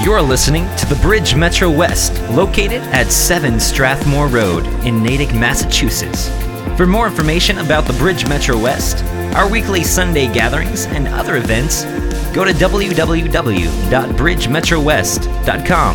You're listening to the Bridge Metro West, located at 7 Strathmore Road in Natick, Massachusetts. For more information about the Bridge Metro West, our weekly Sunday gatherings, and other events, go to www.bridgemetrowest.com.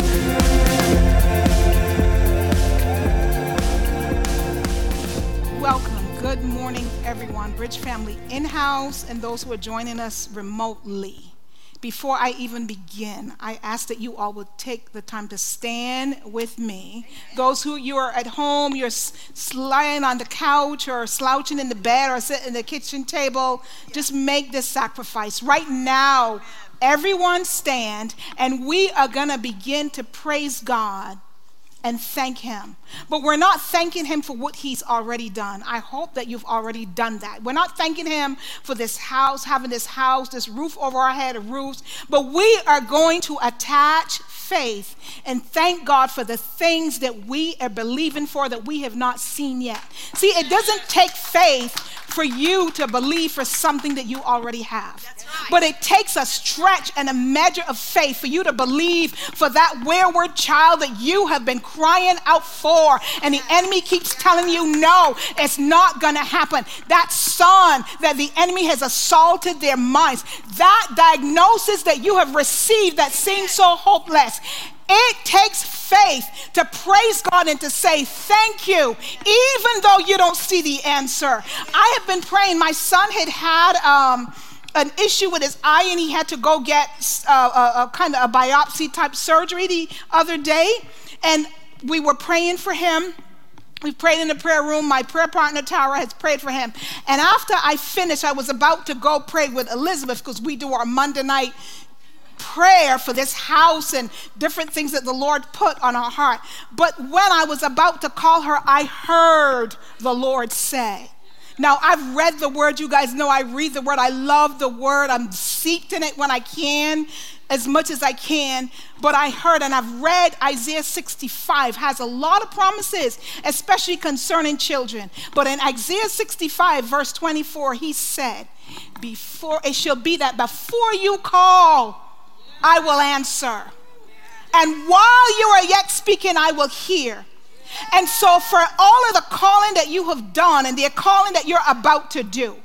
Welcome. Good morning, everyone. Bridge family in-house and those who are joining us remotely. Before I even begin, I ask that you all would take the time to stand with me. Those who you are at home, you're lying on the couch or slouching in the bed or sitting at the kitchen table, just make this sacrifice. Right now, everyone stand, and we are going to begin to praise God and thank him. But we're not thanking him for what he's already done. I hope that you've already done that. We're not thanking him for this house, having this house, this roof over our head, roofs, but we are going to attach faith and thank God for the things that we are believing for that we have not seen yet. See, it doesn't take faith for you to believe for something that you already have. Right. But it takes a stretch and a measure of faith for you to believe for that wayward child that you have been crying out for, and the enemy keeps telling you, no, it's not going to happen. That son that the enemy has assaulted their minds, that diagnosis that you have received that seems so hopeless, it takes faith to praise God and to say thank you, even though you don't see the answer. I have been praying. My son had an issue with his eye, and he had to go get a kind of a biopsy type surgery the other day, and we were praying for him. We prayed in the prayer room. My prayer partner, Tara, has prayed for him. And after I finished, I was about to go pray with Elizabeth because we do our Monday night prayer for this house and different things that the Lord put on our heart. But when I was about to call her, I heard the Lord say, now, I've read the word. You guys know I read the word. I love the word. I'm steeped in it when I can, as much as I can. But I heard, and I've read Isaiah 65, has a lot of promises, especially concerning children. But in Isaiah 65, verse 24, he said, it shall be that before you call, I will answer. And while you are yet speaking, I will hear. And so for all of the calling that you have done and the calling that you're about to do,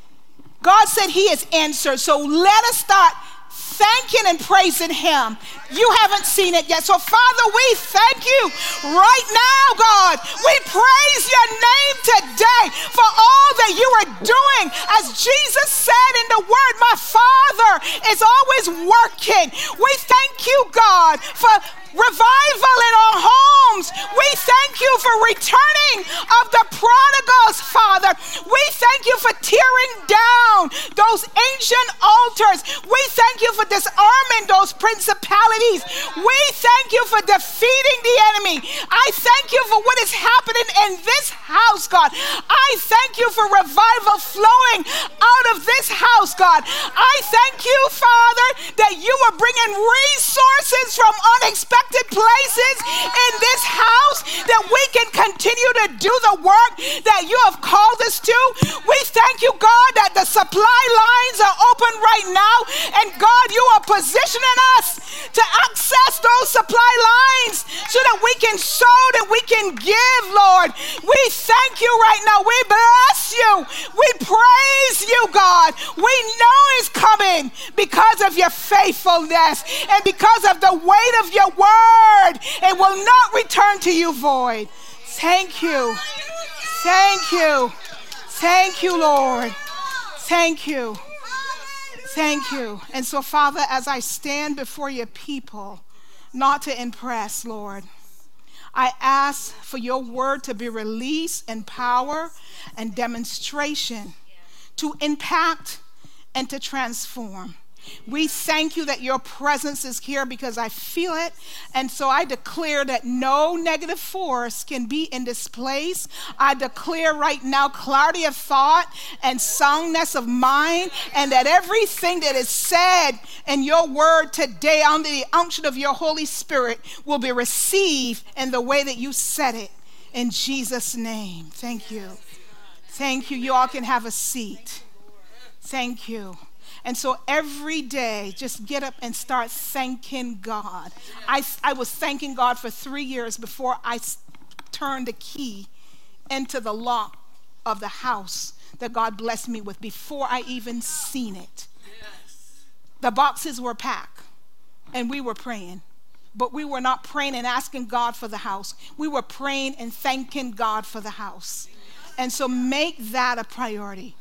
God said he has answered. So let us start thanking and praising him. You haven't seen it yet. So Father, we thank you right now, God. We praise your name today for all that you are doing. As Jesus said in the word, my Father is always working. We thank you, God, for revival in our homes. We thank you for returning of the prodigals, Father. We thank you for tearing down those ancient altars. We thank you for disarming those principalities. We thank you for defeating the enemy. I thank you for what is happening in this house, God. I thank you for revival flowing out of this house, God. I thank you, Father, that you are bringing resources from unexpected places in this house, that we can continue to do the work that you have called us to. We thank you, God, that the supply lines are open right now, and God, you are positioning us to access those supply lines so that we can sow, that we can give, Lord. We thank you right now. We bless you. We praise you, God. We know it's coming because of your faithfulness and because of the weight of your word. It will not return to you void. Thank you. Thank you. Thank you, Lord. Thank you. Thank you. And so, Father, as I stand before your people, not to impress, Lord, I ask for your word to be released in power and demonstration to impact and to transform. We thank you that your presence is here because I feel it. And so I declare that no negative force can be in this place. I declare right now clarity of thought and soundness of mind, and that everything that is said in your word today under the unction of your Holy Spirit will be received in the way that you said it. In Jesus' name, thank you. Thank you. You all can have a seat. Thank you. And so every day, just get up and start thanking God. I was thanking God for 3 years before I turned the key into the lock of the house that God blessed me with, before I even seen it. The boxes were packed and we were praying. But we were not praying and asking God for the house. We were praying and thanking God for the house. And so make that a priority.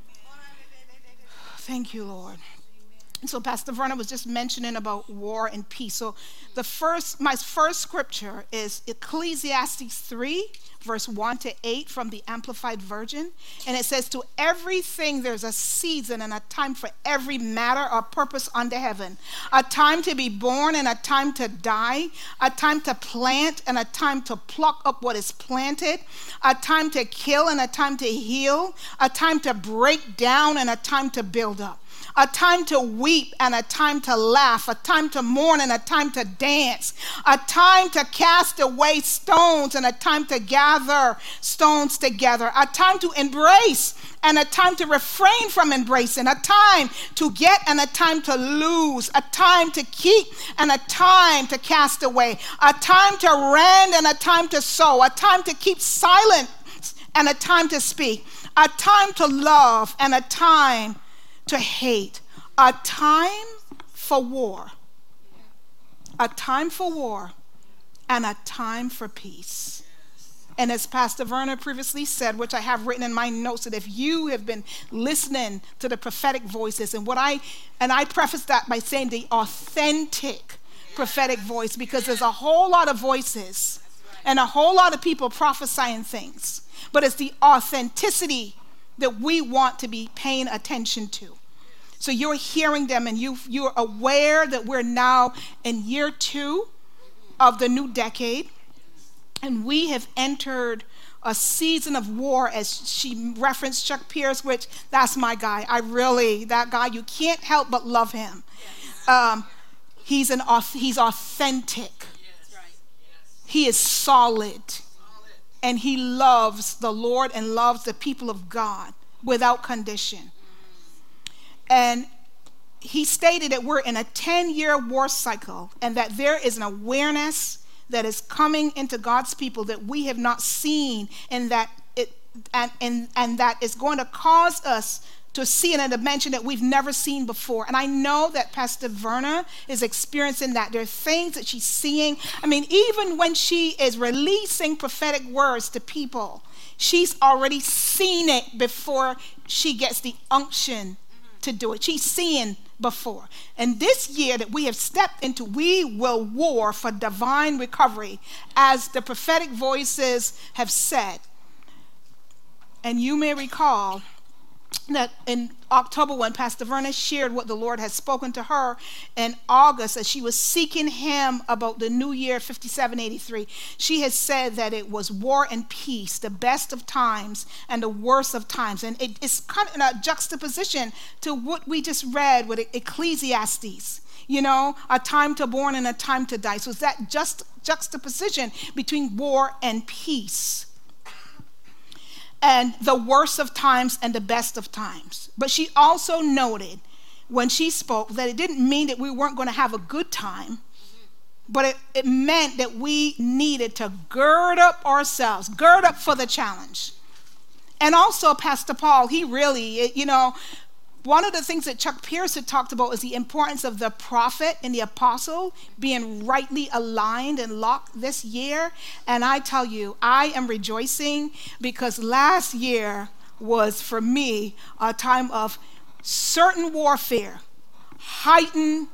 Thank you, Lord. And so Pastor Verna was just mentioning about war and peace. So my first scripture is Ecclesiastes 3, verse 1 to 8 from the Amplified Version. And it says, to everything there's a season and a time for every matter or purpose under heaven. A time to be born and a time to die. A time to plant and a time to pluck up what is planted. A time to kill and a time to heal. A time to break down and a time to build up. A time to weep and a time to laugh, a time to mourn and a time to dance, a time to cast away stones and a time to gather stones together, a time to embrace and a time to refrain from embracing, a time to get and a time to lose, a time to keep and a time to cast away, a time to rend and a time to sow, a time to keep silent and a time to speak, a time to love and a time to hate, a time for war, a time for war, and a time for peace. And as Pastor Verna previously said, which I have written in my notes, that if you have been listening to the prophetic voices, and I preface that by saying the authentic prophetic voice, because there's a whole lot of voices and a whole lot of people prophesying things, but it's the authenticity that we want to be paying attention to. So you're hearing them and you're aware that we're now in year 2 of the new decade. And we have entered a season of war, as she referenced Chuck Pierce, which that's my guy. That guy, you can't help but love him. He's authentic. He is solid. And he loves the Lord and loves the people of God without condition. And he stated that we're in a 10-year war cycle and that there is an awareness that is coming into God's people that we have not seen, and that that is going to cause us to see in a dimension that we've never seen before. And I know that Pastor Verna is experiencing that. There are things that she's seeing. I mean, even when she is releasing prophetic words to people, she's already seen it before she gets the unction to do it. She's seeing before. And this year that we have stepped into, we will war for divine recovery, as the prophetic voices have said. And you may recall that in October, when Pastor Verna shared what the Lord had spoken to her in August as she was seeking him about the new year 5783, she had said that it was war and peace, the best of times and the worst of times. And it's kind of in a juxtaposition to what we just read with Ecclesiastes, a time to born and a time to die. So it's that juxtaposition between war and peace, and the worst of times and the best of times. But she also noted when she spoke that it didn't mean that we weren't going to have a good time, but it meant that we needed to gird up ourselves, gird up for the challenge. And also Pastor Paul, he really, one of the things that Chuck Pierce had talked about is the importance of the prophet and the apostle being rightly aligned and locked this year. And I tell you, I am rejoicing, because last year was, for me, a time of certain warfare, heightened,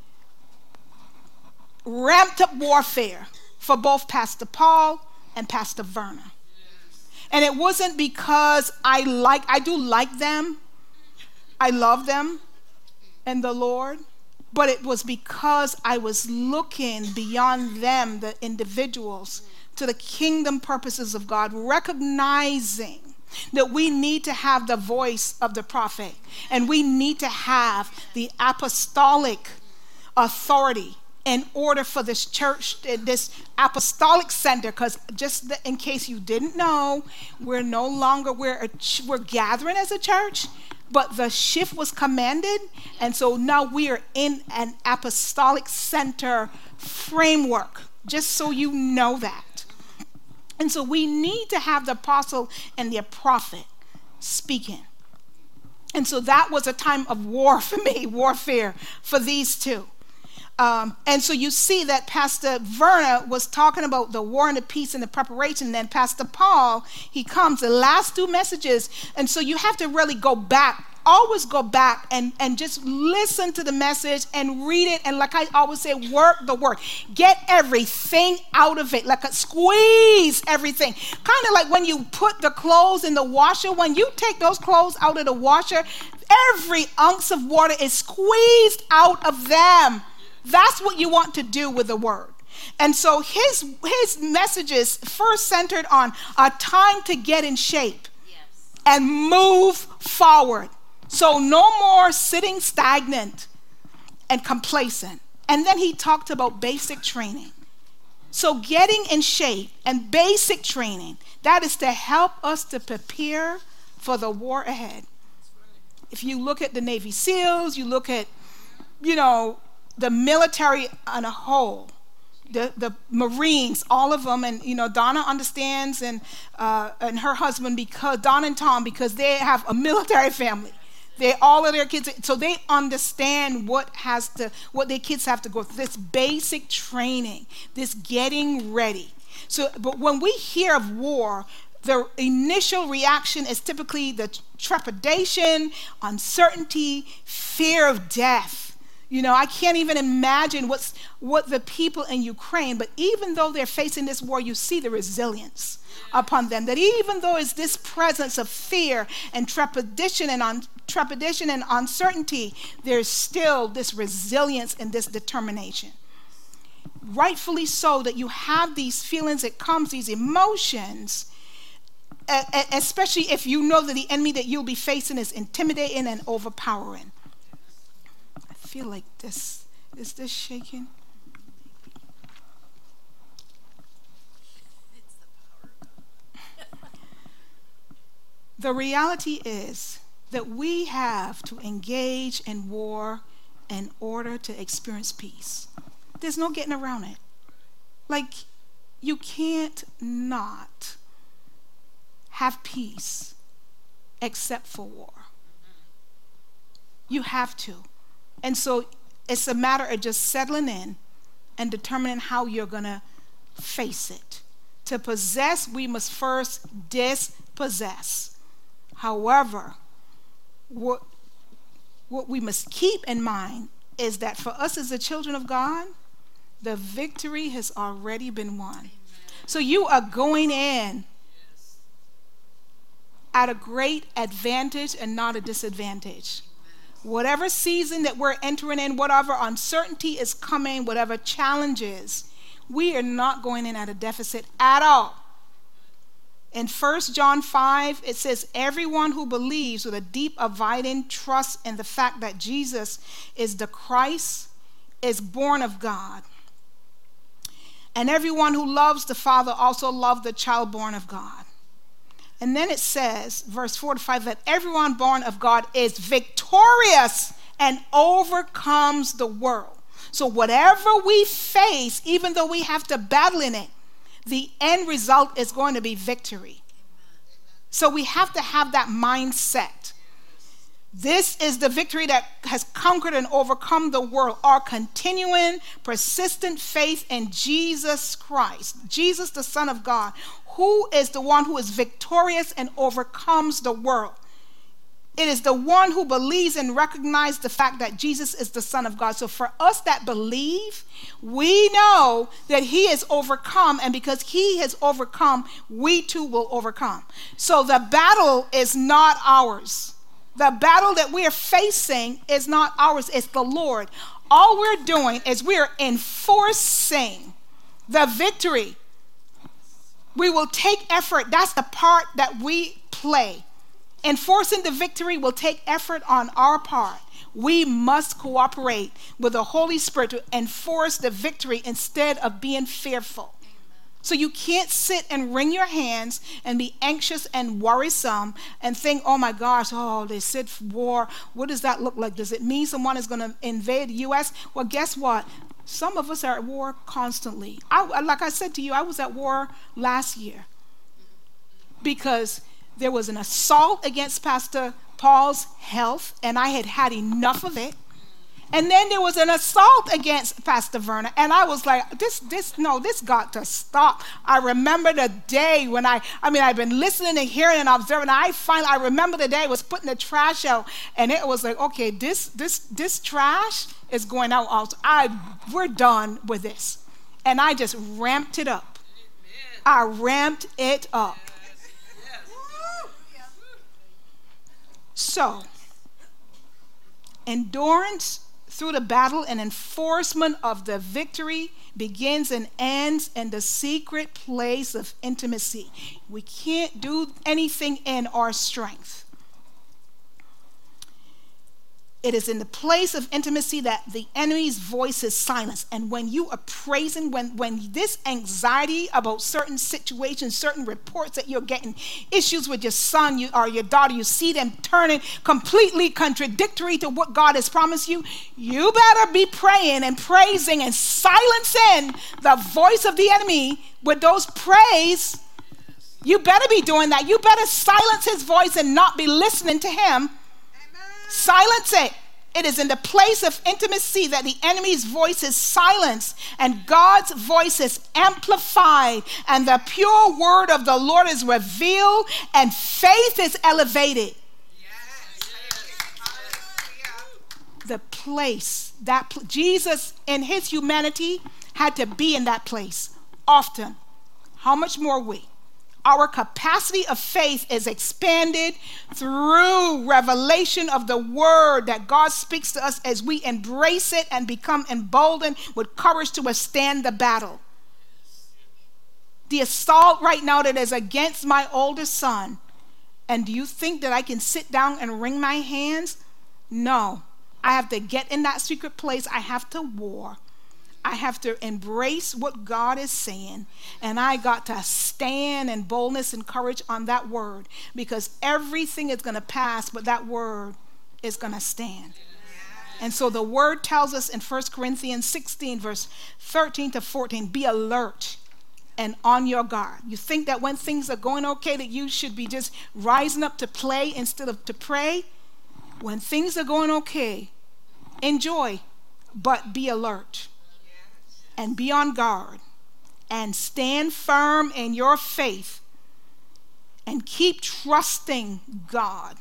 ramped up warfare for both Pastor Paul and Pastor Verna. And it wasn't because I do like them. I love them and the Lord, but it was because I was looking beyond them, the individuals, to the kingdom purposes of God, recognizing that we need to have the voice of the prophet, and we need to have the apostolic authority in order for this church, this apostolic center, because just in case you didn't know, we're gathering as a church, but the shift was commanded. And so now we are in an apostolic center framework, just so you know that. And so we need to have the apostle and the prophet speaking. And so that was a time of war for me, warfare for these two. And so you see that Pastor Verna was talking about the war and the peace and the preparation. And then Pastor Paul, he comes, the last two messages. And so you have to really go back, always go back and just listen to the message and read it. And like I always say, work the word. Get everything out of it, like squeeze everything. Kind of like when you put the clothes in the washer. When you take those clothes out of the washer, every ounce of water is squeezed out of them. That's what you want to do with the word. And so his messages first centered on a time to get in shape and move forward. So no more sitting stagnant and complacent. And then he talked about basic training. So getting in shape and basic training, that is to help us to prepare for the war ahead. If you look at the Navy SEALs, you look at, the military on a whole, the Marines, all of them, and Donna understands, and her husband, because Donna and Tom, because they have a military family. All of their kids, so they understand what their kids have to go through. This basic training, this getting ready. So, but when we hear of war, the initial reaction is typically the trepidation, uncertainty, fear of death. I can't even imagine what the people in Ukraine, but even though they're facing this war, you see the resilience upon them. That even though it's this presence of fear and trepidation and uncertainty, there's still this resilience and this determination. Rightfully so, that you have these feelings that comes, these emotions, especially if you know that the enemy that you'll be facing is intimidating and overpowering. I feel like this. Is this shaking? The reality is that we have to engage in war in order to experience peace. There's no getting around it. Like, you can't not have peace except for war. You have to. And so it's a matter of just settling in and determining how you're going to face it. To possess, we must first dispossess. However, what we must keep in mind is that for us as the children of God, the victory has already been won. Amen. So you are going in at a great advantage and not a disadvantage. Whatever season that we're entering in, whatever uncertainty is coming, whatever challenges, we are not going in at a deficit at all. In 1 John 5, it says, everyone who believes with a deep abiding trust in the fact that Jesus is the Christ is born of God. And everyone who loves the Father also loves the child born of God. And then it says, verse 4 to 5, that everyone born of God is victorious and overcomes the world. So whatever we face, even though we have to battle in it, the end result is going to be victory. So we have to have that mindset. This is the victory that has conquered and overcome the world. Our continuing, persistent faith in Jesus Christ, Jesus, the Son of God, who is the one who is victorious and overcomes the world. It is the one who believes and recognizes the fact that Jesus is the Son of God. So for us that believe, we know that he is overcome, and because he has overcome, we too will overcome. So the battle is not ours. The battle that we are facing is not ours, it's the Lord. All we're doing is we are enforcing the victory. We will take effort. That's the part that we play. Enforcing the victory will take effort on our part. We must cooperate with the Holy Spirit to enforce the victory instead of being fearful. So you can't sit and wring your hands and be anxious and worrisome and think, oh my gosh, oh, they said war. What does that look like? Does it mean someone is going to invade the U.S.? Well, guess what? Some of us are at war constantly. Like I said to you, I was at war last year because there was an assault against Pastor Paul's health, and I had had enough of it. And then there was an assault against Pastor Verna, and I was like, this got to stop. I remember the day when I've been listening and hearing and observing. I remember the day I was putting the trash out, and it was like, okay, this trash is going out also. We're done with this. And I just ramped it up. I ramped it up. So, endurance through the battle and enforcement of the victory begins and ends in the secret place of intimacy. We can't do anything in our strength. It is in the place of intimacy that the enemy's voice is silenced. And when you are praising, when this anxiety about certain situations, certain reports that you're getting, issues with your son or your daughter, you see them turning completely contradictory to what God has promised you, you better be praying and praising and silencing the voice of the enemy with those praise. You better be doing that. You better silence his voice and not be listening to him. Silence it. It is in the place of intimacy that the enemy's voice is silenced and God's voice is amplified and the pure word of the Lord is revealed and faith is elevated. The place that Jesus in his humanity had to be in that place often. How much more we? Our capacity of faith is expanded through revelation of the word that God speaks to us as we embrace it and become emboldened with courage to withstand the battle. The assault right now that is against my oldest son. And do you think that I can sit down and wring my hands? No. I have to get in that secret place. I have to war. I have to embrace what God is saying, and I got to stand in boldness and courage on that word, because everything is going to pass, but that word is going to stand. And so the word tells us in 1 Corinthians 16, verse 13 to 14, be alert and on your guard. You think that when things are going okay, that you should be just rising up to play instead of to pray? When things are going okay, enjoy, but be alert. And be on guard and stand firm in your faith and keep trusting God.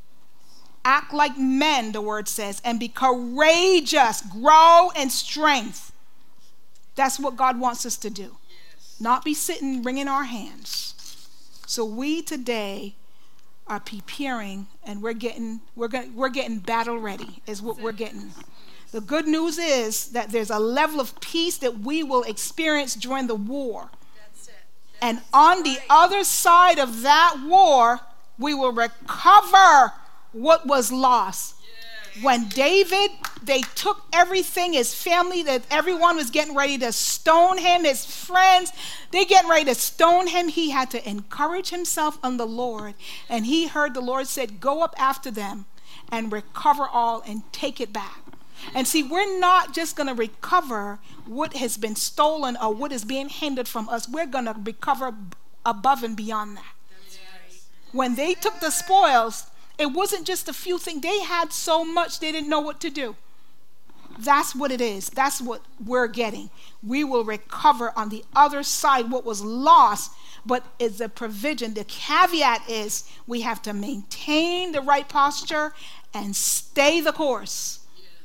Act like men, the word says, and be courageous. Grow in strength. That's what God wants us to do. Not be sitting wringing our hands. So we today are preparing, and we're getting battle ready is what we're getting. The good news is that there's a level of peace that we will experience during the war. That's it. And on the other side of that war, we will recover what was lost. Yes. When David, they took everything, his family, that everyone was getting ready to stone him, his friends, they getting ready to stone him. He had to encourage himself on the Lord. And he heard the Lord said, go up after them and recover all and take it back. And see, we're not just going to recover what has been stolen or what is being hindered from us. We're going to recover above and beyond that. When they took the spoils, it wasn't just a few things. They had so much they didn't know what to do. That's what it is. That's what we're getting. We will recover on the other side what was lost, but it's a provision. The caveat is we have to maintain the right posture and stay the course.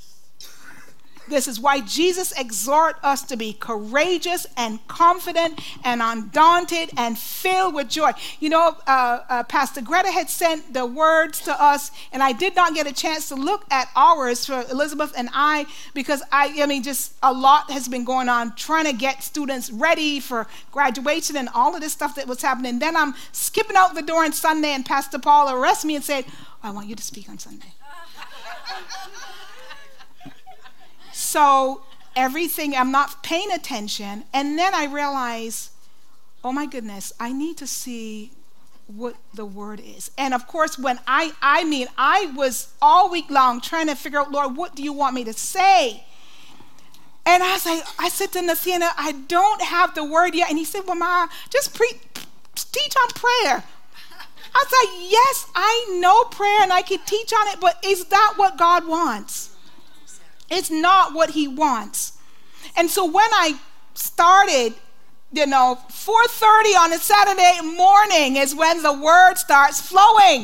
This is why Jesus exhorts us to be courageous and confident and undaunted and filled with joy. You know, Pastor Greta had sent the words to us, and I did not get a chance to look at ours for Elizabeth and I, because just a lot has been going on trying to get students ready for graduation and all of this stuff that was happening. Then I'm skipping out the door on Sunday, and Pastor Paul arrested me and said, I want you to speak on Sunday. So everything, I'm not paying attention. And then I realize, oh my goodness, I need to see what the word is. And of course, when I was all week long trying to figure out, Lord, what do you want me to say? And I said to Nathaniel, I don't have the word yet. And he said, well, Ma, just teach on prayer. I was like, yes, I know prayer and I can teach on it, but is that what God wants? It's not what he wants. And so when I started, 4:30 on a Saturday morning is when the word starts flowing.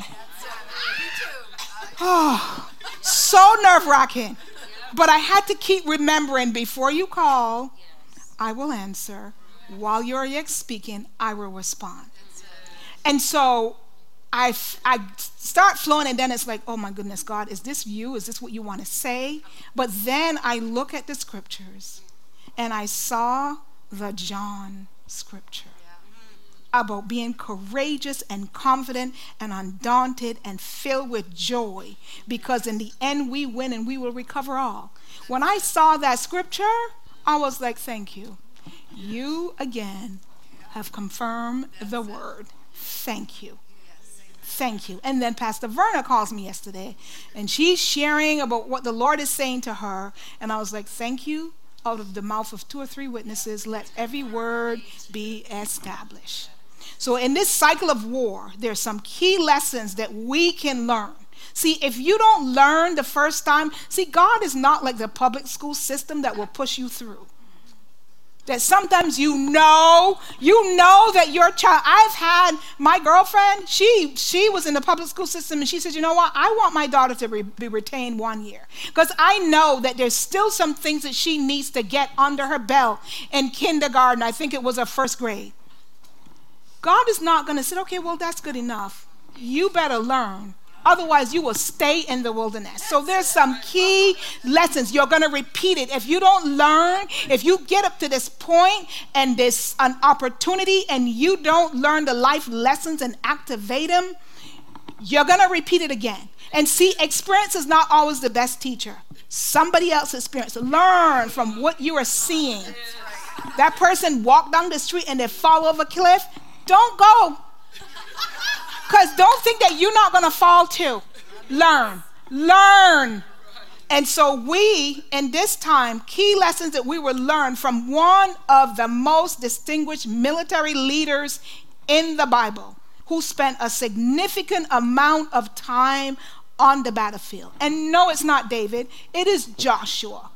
Oh, so nerve-wracking. But I had to keep remembering, before you call, I will answer. While you're speaking, I will respond. And so I start flowing, and then it's like, oh my goodness, God, is this you? Is this what you want to say? But then I look at the scriptures, and I saw the John scripture about being courageous and confident and undaunted and filled with joy, because in the end we win and we will recover all. When I saw that scripture, I was like, thank you. You again have confirmed the word. Thank you. Thank you. And then Pastor Verna calls me yesterday, and she's sharing about what the Lord is saying to her, and I was like, thank you. Out of the mouth of 2 or 3 witnesses, let every word be established. So in this cycle of war, there's some key lessons that we can learn. See, if you don't learn the first time, God is not like the public school system that will push you through. That sometimes you know that your child, I've had my girlfriend, she was in the public school system, and she says, you know what, I want my daughter to be retained 1 year, because I know that there's still some things that she needs to get under her belt in kindergarten. I think it was her 1st grade. God is not going to say, okay, well, that's good enough. You better learn. Otherwise, you will stay in the wilderness. So there's some key lessons. You're going to repeat it. If you don't learn, if you get up to this point and there's an opportunity and you don't learn the life lessons and activate them, you're going to repeat it again. And see, experience is not always the best teacher. Somebody else's experience. Learn from what you are seeing. That person walked down the street and they fall over a cliff. Don't go. Because don't think that you're not going to fall too. Learn. And so we, in this time, key lessons that we will learn from one of the most distinguished military leaders in the Bible, who spent a significant amount of time on the battlefield. And no, it's not David. It is Joshua.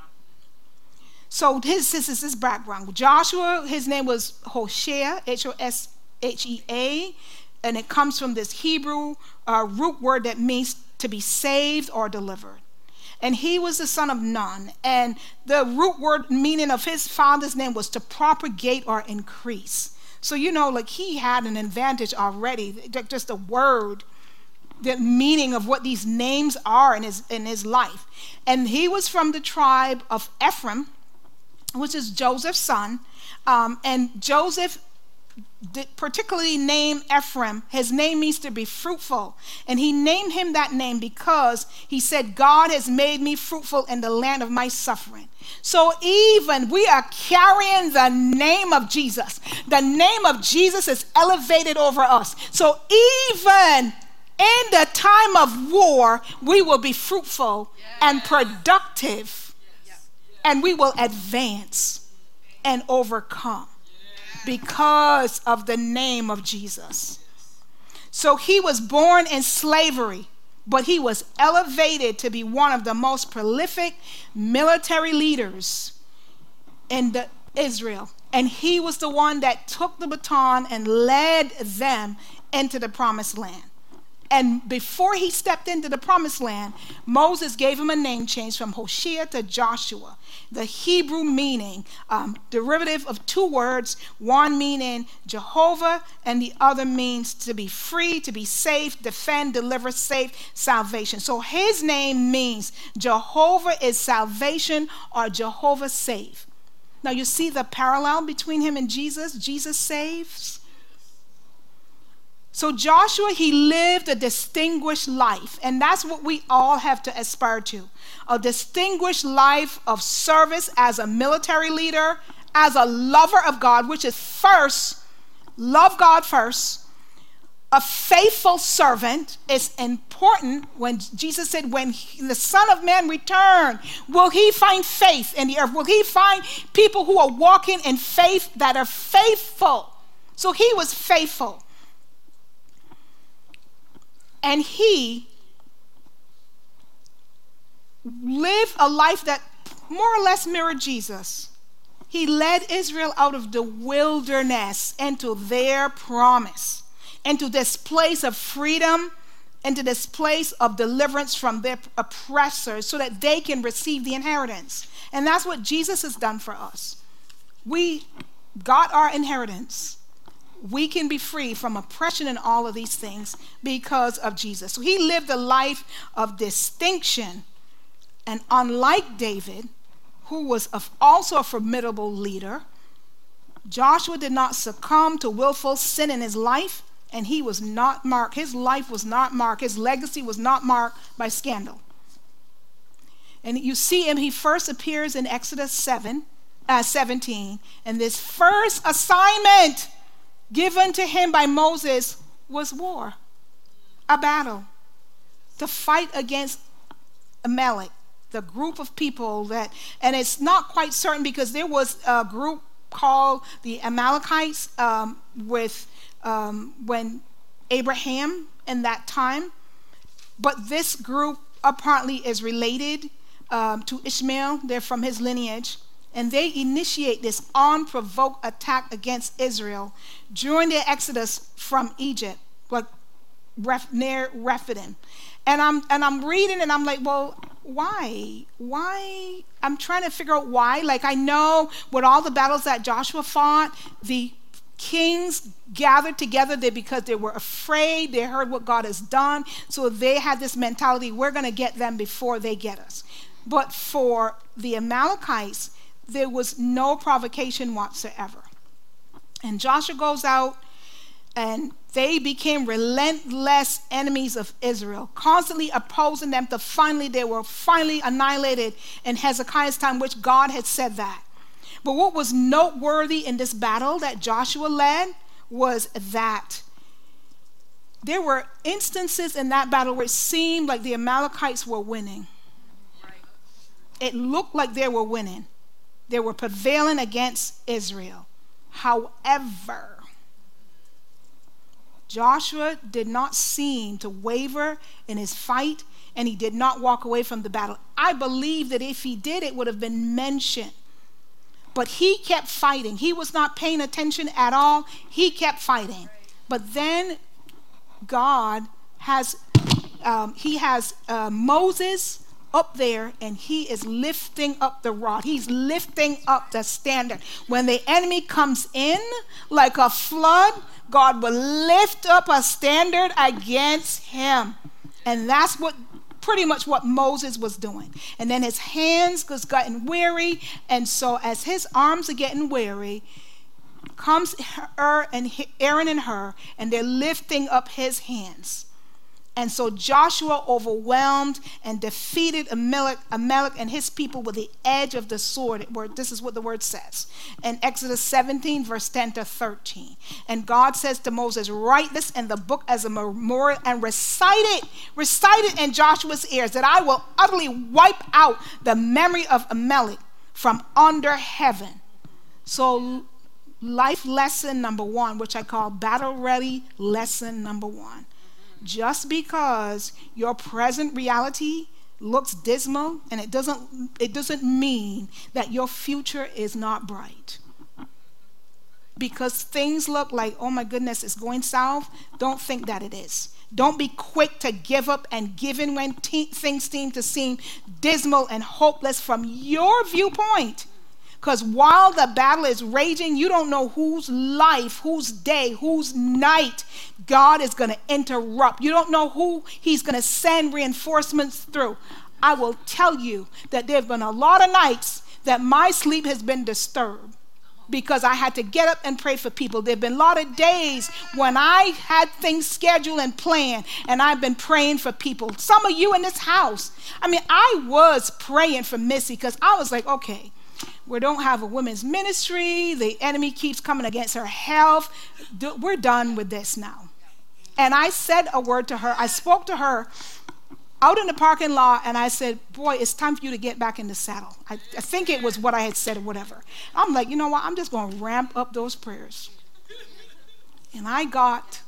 So this is his background. Joshua, his name was Hoshea, Hoshea. And it comes from this Hebrew root word that means to be saved or delivered. And he was the son of Nun. And the root word meaning of his father's name was to propagate or increase. So, he had an advantage already, just a word, the meaning of what these names are in his life. And he was from the tribe of Ephraim, which is Joseph's son. And Joseph particularly named Ephraim. His name means to be fruitful. And he named him that name because he said, God has made me fruitful in the land of my suffering. So even we are carrying the name of Jesus. The name of Jesus is elevated over us. So even in the time of war, we will be fruitful and productive. And we will advance and overcome. Because of the name of Jesus. So he was born in slavery, but he was elevated to be one of the most prolific military leaders in Israel. And he was the one that took the baton and led them into the promised land. And before he stepped into the promised land, Moses gave him a name change from Hoshea to Joshua. The Hebrew meaning, derivative of 2 words, one meaning Jehovah and the other means to be free, to be safe, defend, deliver, save, salvation. So his name means Jehovah is salvation or Jehovah save. Now you see the parallel between him and Jesus. Jesus saves. So Joshua, he lived a distinguished life, and that's what we all have to aspire to. A distinguished life of service as a military leader, as a lover of God, which is first love God first. A faithful servant is important. When Jesus said, when the Son of Man return, will he find faith in the earth? Will he find people who are walking in faith that are faithful? So he was faithful. And he lived a life that more or less mirrored Jesus. He led Israel out of the wilderness into their promise, into this place of freedom, into this place of deliverance from their oppressors so that they can receive the inheritance. And that's what Jesus has done for us. We got our inheritance. We can be free from oppression and all of these things because of Jesus. So he lived a life of distinction. And unlike David, who was also a formidable leader, Joshua did not succumb to willful sin in his life. And he was not marked. His life was not marked. His legacy was not marked by scandal. And you see him, he first appears in Exodus 17. And this first assignment given to him by Moses was war, a battle, to fight against Amalek, the group of people that, and it's not quite certain because there was a group called the Amalekites when Abraham in that time, but this group apparently is related to Ishmael. They're from his lineage, and they initiate this unprovoked attack against Israel during their exodus from Egypt, like near Rephidim. And I'm reading and I'm like, well, why? I'm trying to figure out why. Like, I know with all the battles that Joshua fought, the kings gathered together there because they were afraid. They heard what God has done. So they had this mentality, we're going to get them before they get us. But for the Amalekites, there was no provocation whatsoever. And Joshua goes out, and they became relentless enemies of Israel, constantly opposing them they were finally annihilated in Hezekiah's time, which God had said that. But what was noteworthy in this battle that Joshua led was that there were instances in that battle where it seemed like the Amalekites were winning. It looked like they were winning. They were prevailing against Israel. However, Joshua did not seem to waver in his fight, and he did not walk away from the battle. I believe that if he did, it would have been mentioned. But he kept fighting. He was not paying attention at all. He kept fighting. But then God has Moses up there, and he is lifting up the rod. He's lifting up the standard. When the enemy comes in like a flood, God will lift up a standard against him. And that's pretty much what Moses was doing. And then his hands was getting weary. And so as his arms are getting weary, comes Aaron and Hur, and they're lifting up his hands. And so Joshua overwhelmed and defeated Amalek and his people with the edge of the sword. This is what the word says in Exodus 17, verse 10 to 13. And God says to Moses, write this in the book as a memorial and recite it in Joshua's ears, that I will utterly wipe out the memory of Amalek from under heaven. So life lesson number one, which I call battle ready lesson number one. Just because your present reality looks dismal, and it doesn't mean that your future is not bright. Because things look like, oh my goodness, it's going south, don't think that it is. Don't be quick to give up and give in when things seem dismal and hopeless from your viewpoint. Because while the battle is raging, you don't know whose life, whose day, whose night God is going to interrupt. You don't know who he's going to send reinforcements through. I will tell you that there have been a lot of nights that my sleep has been disturbed because I had to get up and pray for people. There have been a lot of days when I had things scheduled and planned, and I've been praying for people. Some of you in this house, I was praying for Missy because I was like, okay, We don't have a women's ministry. The enemy keeps coming against her health. We're done with this now. And I said a word to her. I spoke to her out in the parking lot, and I said, boy, it's time for you to get back in the saddle. I think it was what I had said or whatever. I'm like, you know what? I'm just going to ramp up those prayers. And I got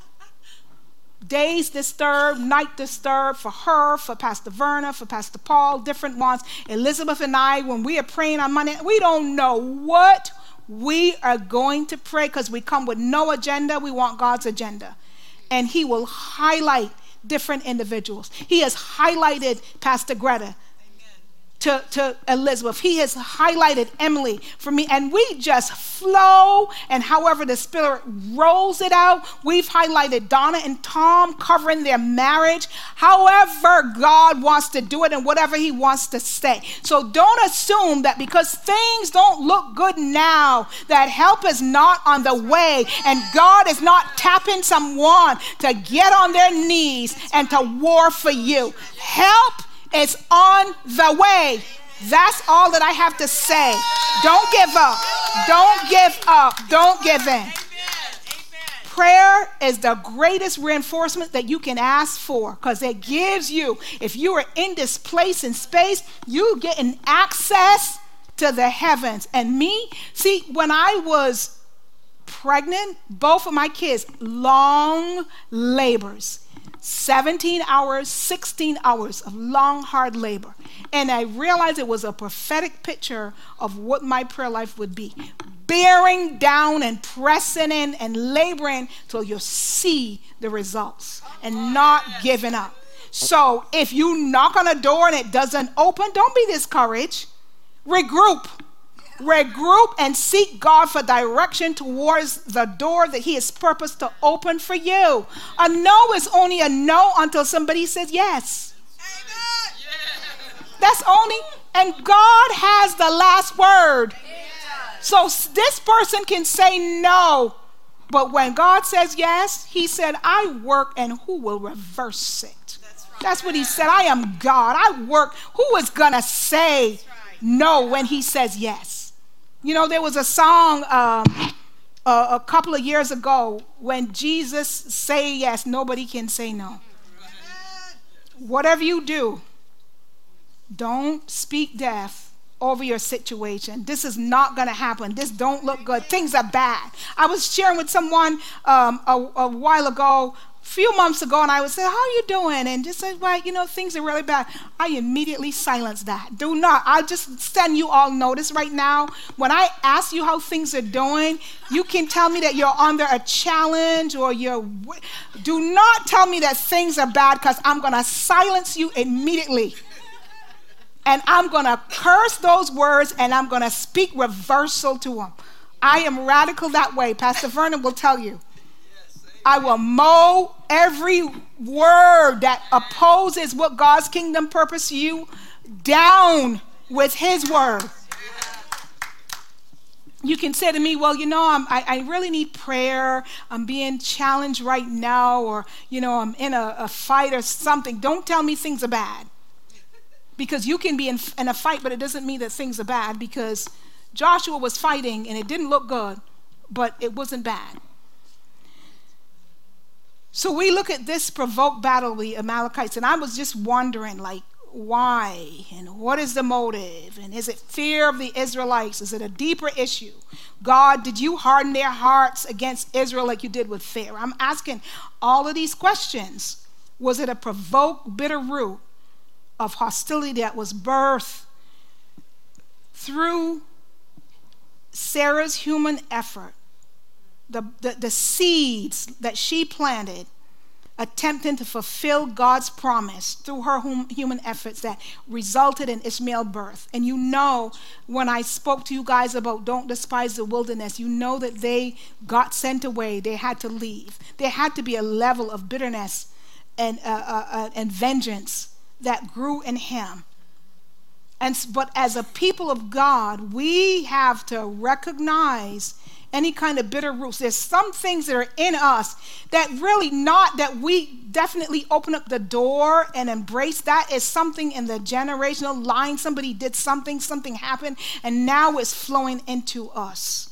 days disturbed, night disturbed for her, for Pastor Verna, for Pastor Paul, different ones. Elizabeth and I, when we are praying on Monday, we don't know what we are going to pray because we come with no agenda. We want God's agenda. And he will highlight different individuals. He has highlighted Pastor Greta to Elizabeth. He has highlighted Emily for me, and we just flow, and however the Spirit rolls it out. We've highlighted Donna and Tom covering their marriage, however God wants to do it and whatever he wants to say. So don't assume that because things don't look good now, that help is not on the way, and God is not tapping someone to get on their knees and to war for you. Help is on the way. That's all that I have to say. Don't give up. Don't give up. Don't give in. Prayer is the greatest reinforcement that you can ask for, because it gives you, if you are in this place in space, you getting access to the heavens. And me, see, when I was pregnant, both of my kids, long labors. 17 hours, 16 hours of long, hard labor. And I realized it was a prophetic picture of what my prayer life would be. Bearing down and pressing in and laboring till you see the results and not giving up. So if you knock on a door and it doesn't open, don't be discouraged. Regroup and seek God for direction towards the door that he has purposed to open for you. A no is only a no until somebody says yes. That's only, and God has the last word. So this person can say no, but when God says yes, he said, I work, and who will reverse it? That's what he said. I am God. I work. Who is going to say no when he says yes? You know, there was a song a couple of years ago, when Jesus say yes, nobody can say no. Whatever you do, don't speak death over your situation. This is not going to happen. This don't look good. Things are bad. I was sharing with someone a while ago, a few months ago, and I would say, how are you doing? And just say, well, you know, things are really bad. I immediately silence that. Do not. I'll just send you all notice right now. When I ask you how things are doing, you can tell me that you're under a challenge, or do not tell me that things are bad, because I'm going to silence you immediately. And I'm going to curse those words, and I'm going to speak reversal to them. I am radical that way. Pastor Vernon will tell you. I will mow every word that opposes what God's kingdom purpose you down with his word. You can say to me, well, you know, I really need prayer. I'm being challenged right now, or, you know, I'm in a fight or something. Don't tell me things are bad. Because you can be in a fight, but it doesn't mean that things are bad, because Joshua was fighting and it didn't look good, but it wasn't bad. So we look at this provoked battle with the Amalekites, and I was just wondering, like, why? And what is the motive? And is it fear of the Israelites? Is it a deeper issue? God, did you harden their hearts against Israel like you did with Pharaoh? I'm asking all of these questions. Was it a provoked, bitter root of hostility that was birthed through Sarah's human effort? The seeds that she planted, attempting to fulfill God's promise through her human efforts, that resulted in Ishmael's birth. And you know, when I spoke to you guys about don't despise the wilderness, you know that they got sent away. They had to leave. There had to be a level of bitterness and vengeance that grew in him. But as a people of God, we have to recognize any kind of bitter roots. There's some things that are in us that really not that we definitely open up the door and embrace that. It's something in the generational line. Somebody did something happened, and now it's flowing into us.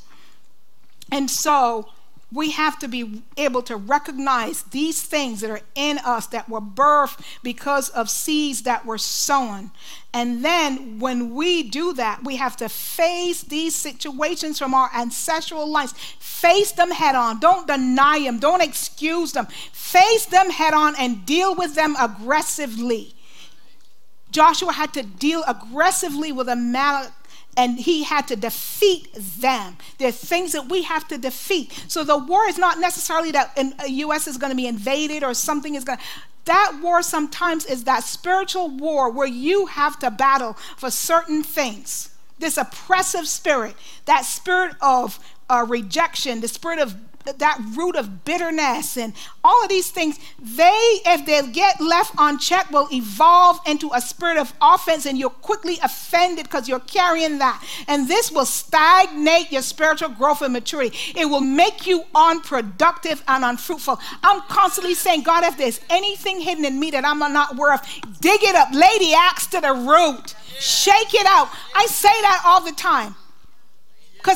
And so we have to be able to recognize these things that are in us that were birthed because of seeds that were sown. And then when we do that, we have to face these situations from our ancestral lines. Face them head on. Don't deny them. Don't excuse them. Face them head on and deal with them aggressively. Joshua had to deal aggressively with Amalek, and he had to defeat them. There are things that we have to defeat. So the war is not necessarily that the U.S. is going to be invaded or something is going to... That war sometimes is that spiritual war where you have to battle for certain things. This oppressive spirit, that spirit of rejection, the spirit of that root of bitterness and all of these things, if they get left unchecked, will evolve into a spirit of offense, and you're quickly offended because you're carrying that. And this will stagnate your spiritual growth and maturity. It will make you unproductive and unfruitful. I'm constantly saying, God, if there's anything hidden in me that I'm not aware of, dig it up, lay the axe to the root, shake it out. I say that all the time. Because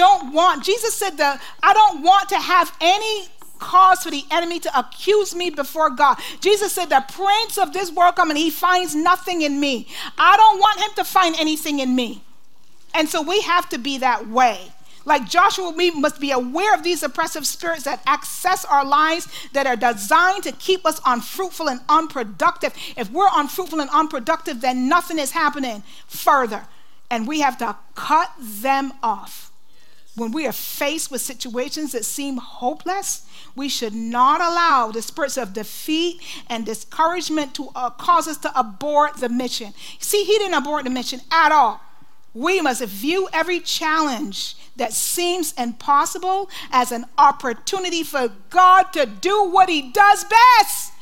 Jesus said that I don't want to have any cause for the enemy to accuse me before God. Jesus said the prince of this world come and he finds nothing in me. I don't want him to find anything in me. And so we have to be that way. Like Joshua, we must be aware of these oppressive spirits that access our lives, that are designed to keep us unfruitful and unproductive. If we're unfruitful and unproductive, then nothing is happening further. And we have to cut them off. When we are faced with situations that seem hopeless, we should not allow the spirits of defeat and discouragement to cause us to abort the mission. See, he didn't abort the mission at all. We must view every challenge that seems impossible as an opportunity for God to do what he does best.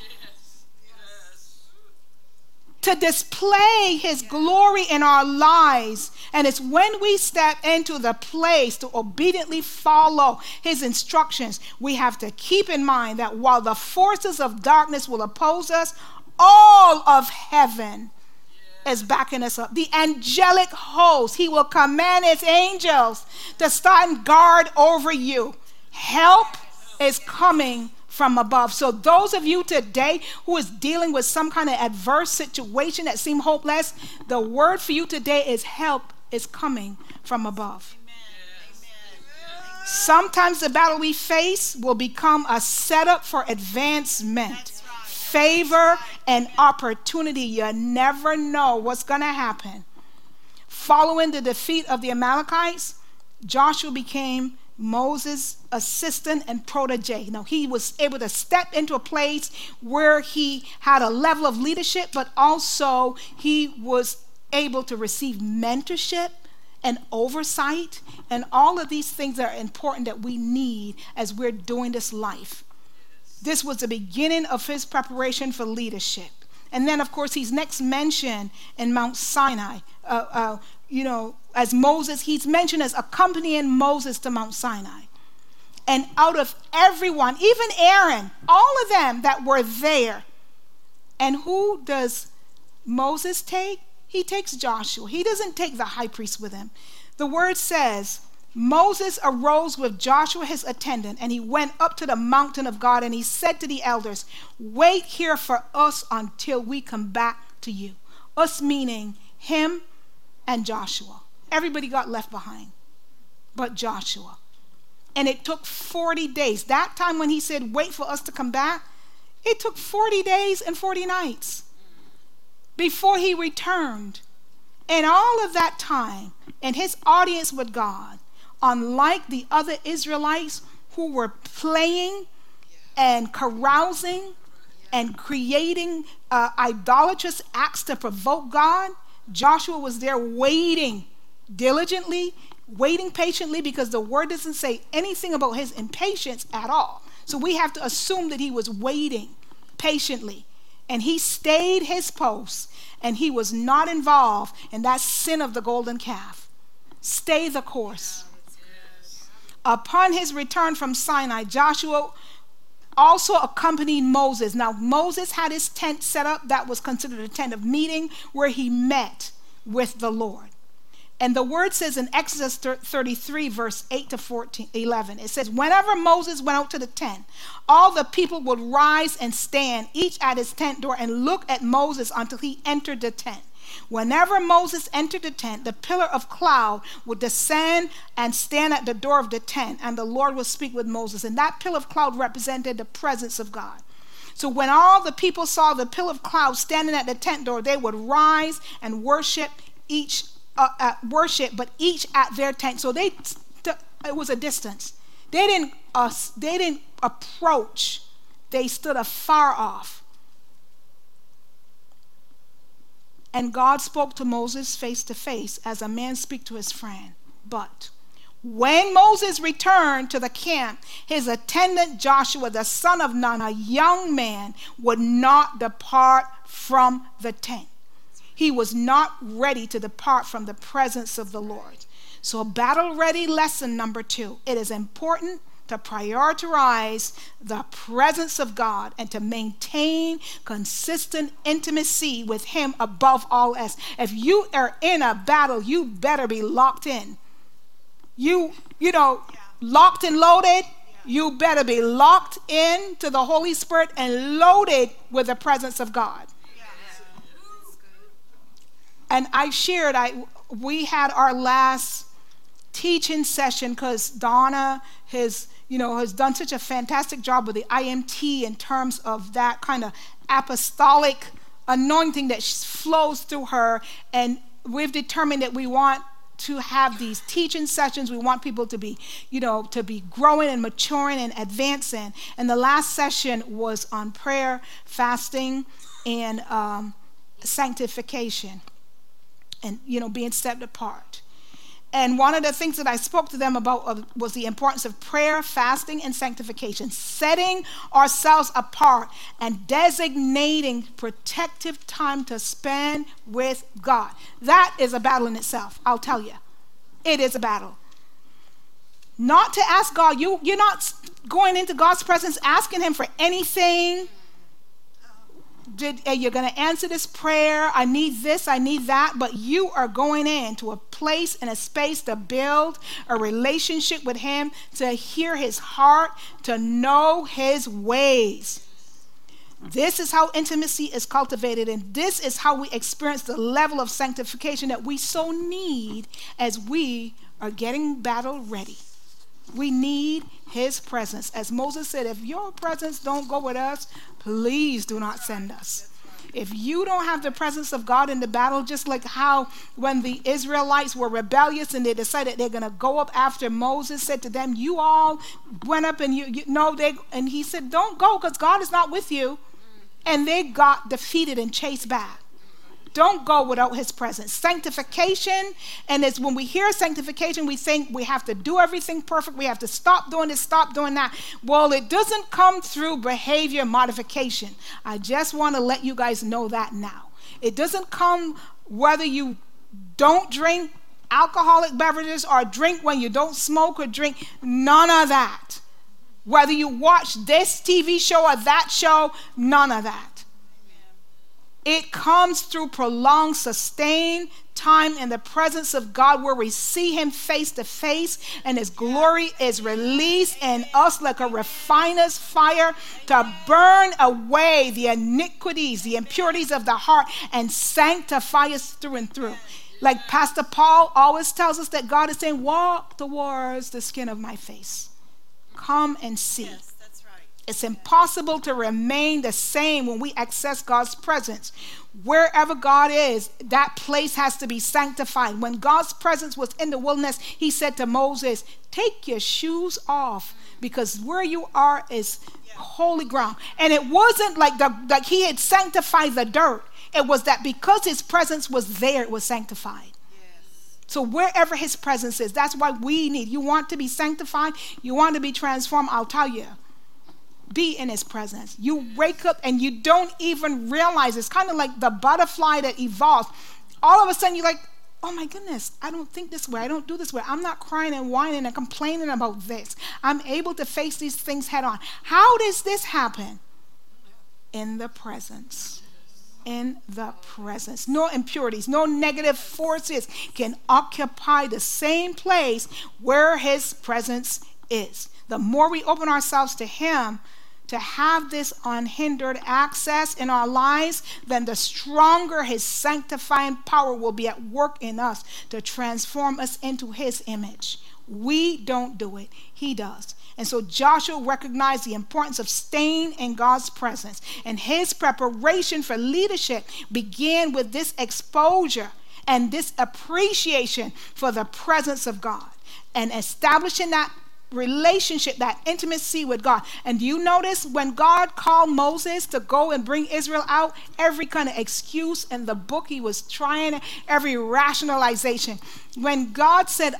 To display his glory in our lives. And it's when we step into the place to obediently follow his instructions, we have to keep in mind that while the forces of darkness will oppose us, all of heaven is backing us up. The angelic host, he will command his angels to stand guard over you. Help is coming from above. So those of you today who is dealing with some kind of adverse situation that seem hopeless, the word for you today is help is coming from above. Amen. Sometimes the battle we face will become a setup for advancement, favor, and opportunity. You never know what's going to happen. Following the defeat of the Amalekites, Joshua became Moses' assistant and protege. Now, he was able to step into a place where he had a level of leadership, but also he was able to receive mentorship and oversight, and all of these things are important that we need as we're doing this life. This was the beginning of his preparation for leadership. And then, of course, he's next mentioned in Mount Sinai. As Moses, he's mentioned as accompanying Moses to Mount Sinai. And out of everyone, even Aaron, all of them that were there. And who does Moses take? He takes Joshua. He doesn't take the high priest with him. The word says, Moses arose with Joshua his attendant, and he went up to the mountain of God, and he said to the elders, wait here for us until we come back to you. Us meaning him and Joshua. Everybody got left behind but Joshua. And it took 40 days. That time when he said, wait for us to come back, it took 40 days and 40 nights before he returned. And all of that time, and his audience with God, unlike the other Israelites who were playing and carousing and creating idolatrous acts to provoke God, Joshua was there waiting diligently, waiting patiently, because the word doesn't say anything about his impatience at all. So we have to assume that he was waiting patiently. And he stayed his post, and he was not involved in that sin of the golden calf. Stay the course. Upon his return from Sinai, Joshua also accompanied Moses. Now, Moses had his tent set up that was considered a tent of meeting where he met with the Lord. And the word says in Exodus 33, verse 8 to 11, it says, whenever Moses went out to the tent, all the people would rise and stand, each at his tent door, and look at Moses until he entered the tent. Whenever Moses entered the tent, the pillar of cloud would descend and stand at the door of the tent, and the Lord would speak with Moses. And that pillar of cloud represented the presence of God. So when all the people saw the pillar of cloud standing at the tent door, they would rise and worship but each at their tent. So it was a distance. They didn't approach. They stood afar off. And God spoke to Moses face to face as a man speaks to his friend. But when Moses returned to the camp, his attendant Joshua, the son of Nun, a young man, would not depart from the tent. He was not ready to depart from the presence of the Lord. So battle-ready lesson number 2. It is important to prioritize the presence of God and to maintain consistent intimacy with him above all else. If you are in a battle, you better be locked in. Locked and loaded. You better be locked in to the Holy Spirit and loaded with the presence of God. And I shared, we had our last teaching session because Donna has done such a fantastic job with the IMT in terms of that kind of apostolic anointing that flows through her. And we've determined that we want to have these teaching sessions. We want people to be, to be growing and maturing and advancing. And the last session was on prayer, fasting, and sanctification. And, being set apart. And one of the things that I spoke to them about was the importance of prayer, fasting, and sanctification. Setting ourselves apart and designating protective time to spend with God. That is a battle in itself, I'll tell you. It is a battle. Not to ask God. You're not going into God's presence asking him for anything. You're going to answer this prayer. I need this, I need that. But you are going into a place and a space to build a relationship with him, to hear his heart, to know his ways. This is how intimacy is cultivated, and this is how we experience the level of sanctification that we so need as we are getting battle ready. We need his presence. As Moses said, if your presence don't go with us, please do not send us. If you don't have the presence of God in the battle, just like how when the Israelites were rebellious and they decided they're going to go up after Moses said to them, you all went up and and he said, don't go because God is not with you. And they got defeated and chased back. Don't go without his presence. Sanctification, and it's when we hear sanctification, we think we have to do everything perfect. We have to stop doing this, stop doing that. Well, it doesn't come through behavior modification. I just want to let you guys know that now. It doesn't come whether you don't drink alcoholic beverages or drink when you don't smoke or drink. None of that. Whether you watch this TV show or that show, none of that. It comes through prolonged, sustained time in the presence of God where we see him face to face and his glory is released in us like a refiner's fire to burn away the iniquities, the impurities of the heart and sanctify us through and through. Like Pastor Paul always tells us that God is saying, walk towards the skin of my face. Come and see. Yes, that's right. It's impossible to remain the same when we access God's presence. Wherever God is, that place has to be sanctified. When God's presence was in the wilderness, he said to Moses, take your shoes off because where you are is holy ground. And it wasn't like he had sanctified the dirt. It was that because his presence was there, it was sanctified. So wherever his presence is, that's why you want to be sanctified, you want to be transformed, I'll tell you, be in his presence. You wake up and you don't even realize. It's kind of like the butterfly that evolves. All of a sudden you're like, oh my goodness, I don't think this way. I don't do this way. I'm not crying and whining and complaining about this. I'm able to face these things head on. How does this happen? In the presence. In the presence. No impurities, no negative forces can occupy the same place where his presence is. The more we open ourselves to him, to have this unhindered access in our lives, then the stronger his sanctifying power will be at work in us to transform us into his image. We don't do it. He does. And so Joshua recognized the importance of staying in God's presence. And his preparation for leadership began with this exposure and this appreciation for the presence of God and establishing that relationship, that intimacy with God. And do you notice when God called Moses to go and bring Israel out, every kind of excuse in the book he was trying, every rationalization. When God said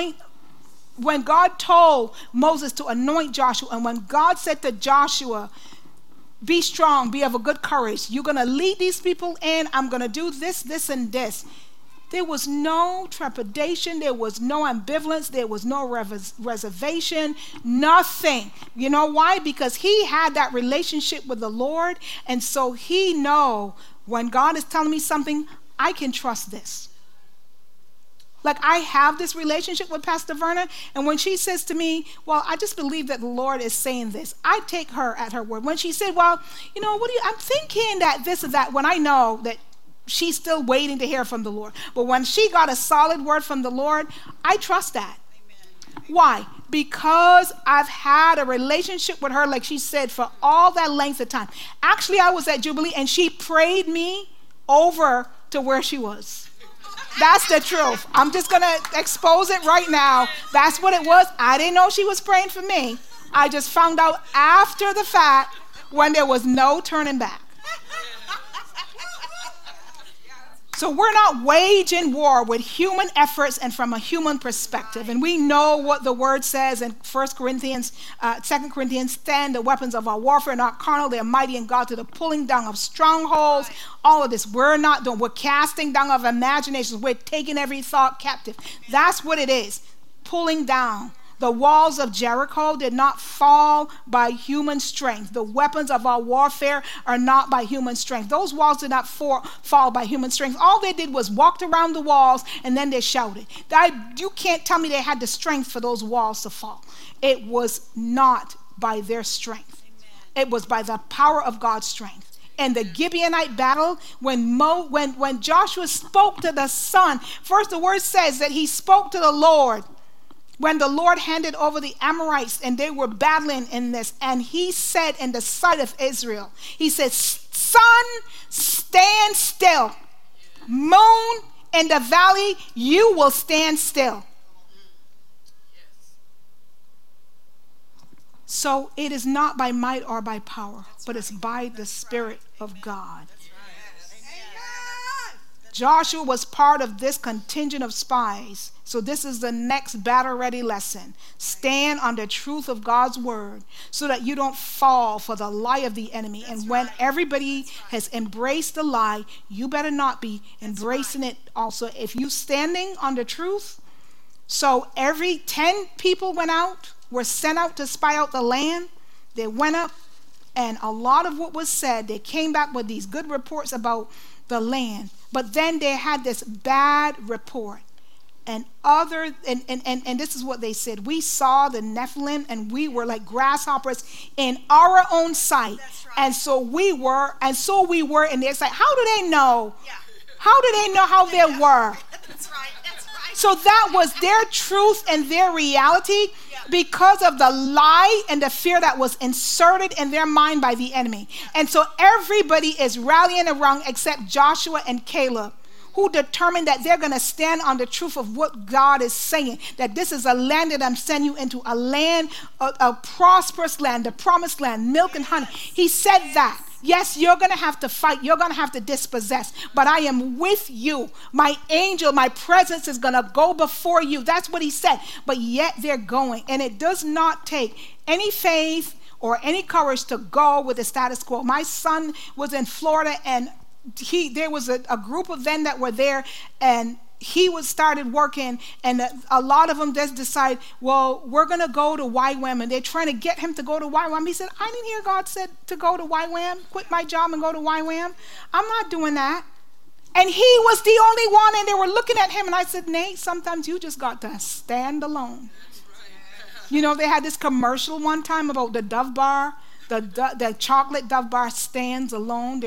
when God told Moses to anoint Joshua, and when God said to Joshua, be strong, be of a good courage, you're going to lead these people in, I'm going to do this, this, and this. There was no trepidation. There was no ambivalence. There was no reservation, nothing. You know why? Because he had that relationship with the Lord. And so he know when God is telling me something, I can trust this. Like I have this relationship with Pastor Verna. And when she says to me, well, I just believe that the Lord is saying this, I take her at her word. When she said, well, you know, I'm thinking that this or that, when I know that she's still waiting to hear from the Lord. But when she got a solid word from the Lord, I trust that. Amen. Why? Because I've had a relationship with her, like she said, for all that length of time. Actually, I was at Jubilee and she prayed me over to where she was. That's the truth. I'm just going to expose it right now. That's what it was. I didn't know she was praying for me. I just found out after the fact when there was no turning back. So we're not waging war with human efforts and from a human perspective. And we know what the word says in 2 Corinthians 10, the weapons of our warfare are not carnal, they are mighty in God to the pulling down of strongholds. All of this, we're not doing, we're casting down of imaginations, we're taking every thought captive. That's what it is, pulling down. The walls of Jericho did not fall by human strength. The weapons of our warfare are not by human strength. Those walls did not fall by human strength. All they did was walked around the walls and then they shouted. You can't tell me they had the strength for those walls to fall. It was not by their strength. Amen. It was by the power of God's strength. And the Gibeonite battle, when Joshua spoke to the sun, first the word says that he spoke to the Lord. When the Lord handed over the Amorites and they were battling in this, and he said in the sight of Israel, he said, sun, stand still. Moon in the valley, you will stand still. So it is not by might or by power, but it's by the Spirit of God. Joshua was part of this contingent of spies. So this is the next battle-ready lesson. Stand on the truth of God's word so that you don't fall for the lie of the enemy. And when everybody has embraced the lie, you better not be embracing it also. If you're standing on the truth, so every 10 people were sent out to spy out the land. They went up, and a lot of what was said, they came back with these good reports about the land. But then they had this bad report. And this is what they said. We saw the Nephilim and we were like grasshoppers in our own sight. Right. And so we were in their sight. How do they know? Yeah. How do they know how they were? That's right. So that was their truth and their reality because of the lie and the fear that was inserted in their mind by the enemy. And so everybody is rallying around except Joshua and Caleb, who determined that they're going to stand on the truth of what God is saying, that this is a land that I'm sending you into, a land, a prosperous land, the promised land, milk and honey. He said that. Yes, you're going to have to fight. You're going to have to dispossess. But I am with you. My angel, my presence is going to go before you. That's what he said. But yet they're going. And it does not take any faith or any courage to go with the status quo. My son was in Florida, and there was a group of them that were there, and he was started working, and a lot of them just decide, well, we're going to go to YWAM, and they're trying to get him to go to YWAM. He said, I didn't hear God said to go to YWAM, quit my job and go to YWAM. I'm not doing that. And he was the only one, and they were looking at him, and I said, Nate, sometimes you just got to stand alone. You know, they had this commercial one time about the Dove bar, the chocolate Dove bar stands alone.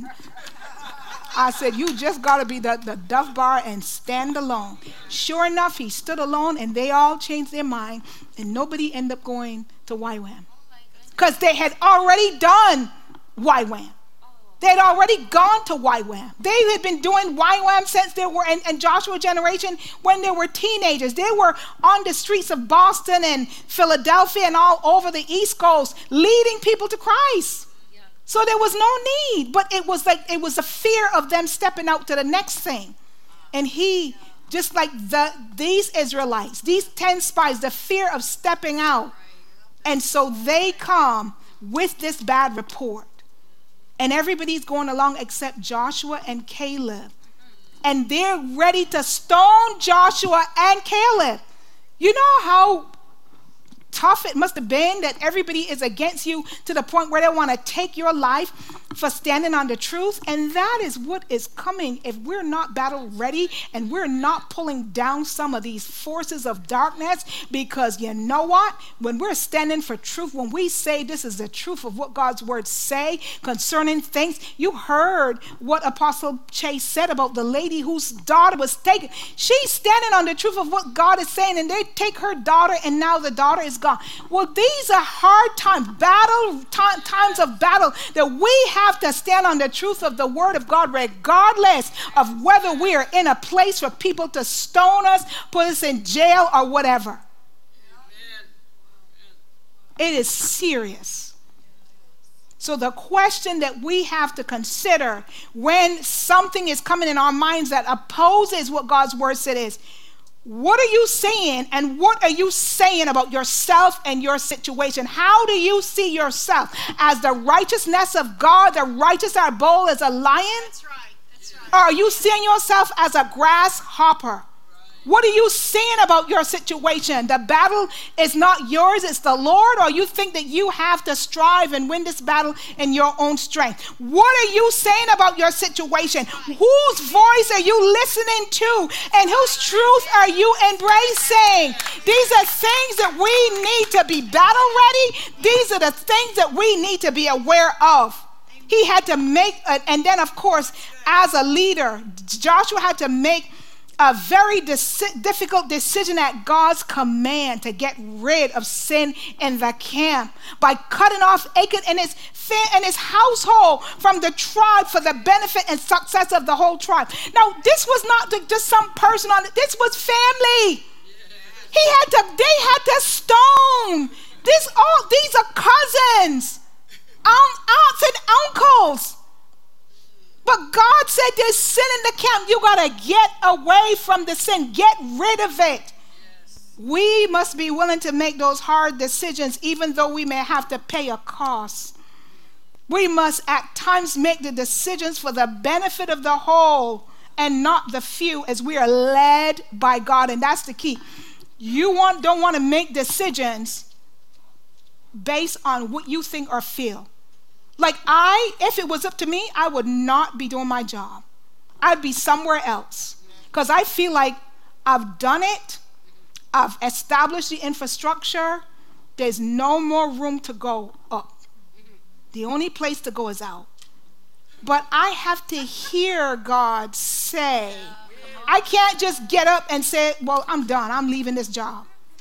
I said, you just got to be the Dove bar and stand alone. Sure enough, he stood alone, and they all changed their mind, and nobody ended up going to YWAM. Because they had already done YWAM. They had already gone to YWAM. They had been doing YWAM since they were in Joshua generation when they were teenagers. They were on the streets of Boston and Philadelphia and all over the East Coast leading people to Christ. So there was no need, but it was a fear of them stepping out to the next thing. And he, just like these Israelites, these 10 spies, the fear of stepping out. And so they come with this bad report. And everybody's going along except Joshua and Caleb. And they're ready to stone Joshua and Caleb. You know how tough it must have been that everybody is against you to the point where they want to take your life for standing on the truth? And that is what is coming if we're not battle ready and we're not pulling down some of these forces of darkness. Because you know what? When we're standing for truth, when we say this is the truth of what God's words say concerning things, you heard what Apostle Chase said about the lady whose daughter was taken. She's standing on the truth of what God is saying, and they take her daughter, and now the daughter is gone. Well, these are hard times, times of battle, that we have to stand on the truth of the word of God, regardless of whether we are in a place for people to stone us, put us in jail, or whatever. It is serious. So the question that we have to consider when something is coming in our minds that opposes what God's word said is, what are you saying, and what are you saying about yourself and your situation? How do you see yourself? As the righteousness of God, the righteous are bold as a lion? That's right. Or are you seeing yourself as a grasshopper? What are you saying about your situation? The battle is not yours, it's the Lord, or you think that you have to strive and win this battle in your own strength? What are you saying about your situation? Whose voice are you listening to? And whose truth are you embracing? These are things that we need to be battle ready. These are the things that we need to be aware of. He had to make, and then of course, as a leader, Joshua had to make a very difficult decision at God's command to get rid of sin in the camp by cutting off Achan and his household from the tribe for the benefit and success of the whole tribe. Now, this was not just some person on it. This was family. They had to stone. These are cousins, aunts and uncles. But God said there's sin in the camp. You got to get away from the sin. Get rid of it. Yes. We must be willing to make those hard decisions, even though we may have to pay a cost. We must at times make the decisions for the benefit of the whole and not the few, as we are led by God. And that's the key. You don't want to make decisions based on what you think or feel. Like if it was up to me, I would not be doing my job. I'd be somewhere else. Because I feel like I've done it. I've established the infrastructure. There's no more room to go up. The only place to go is out. But I have to hear God say, I can't just get up and say, well, I'm done. I'm leaving this job.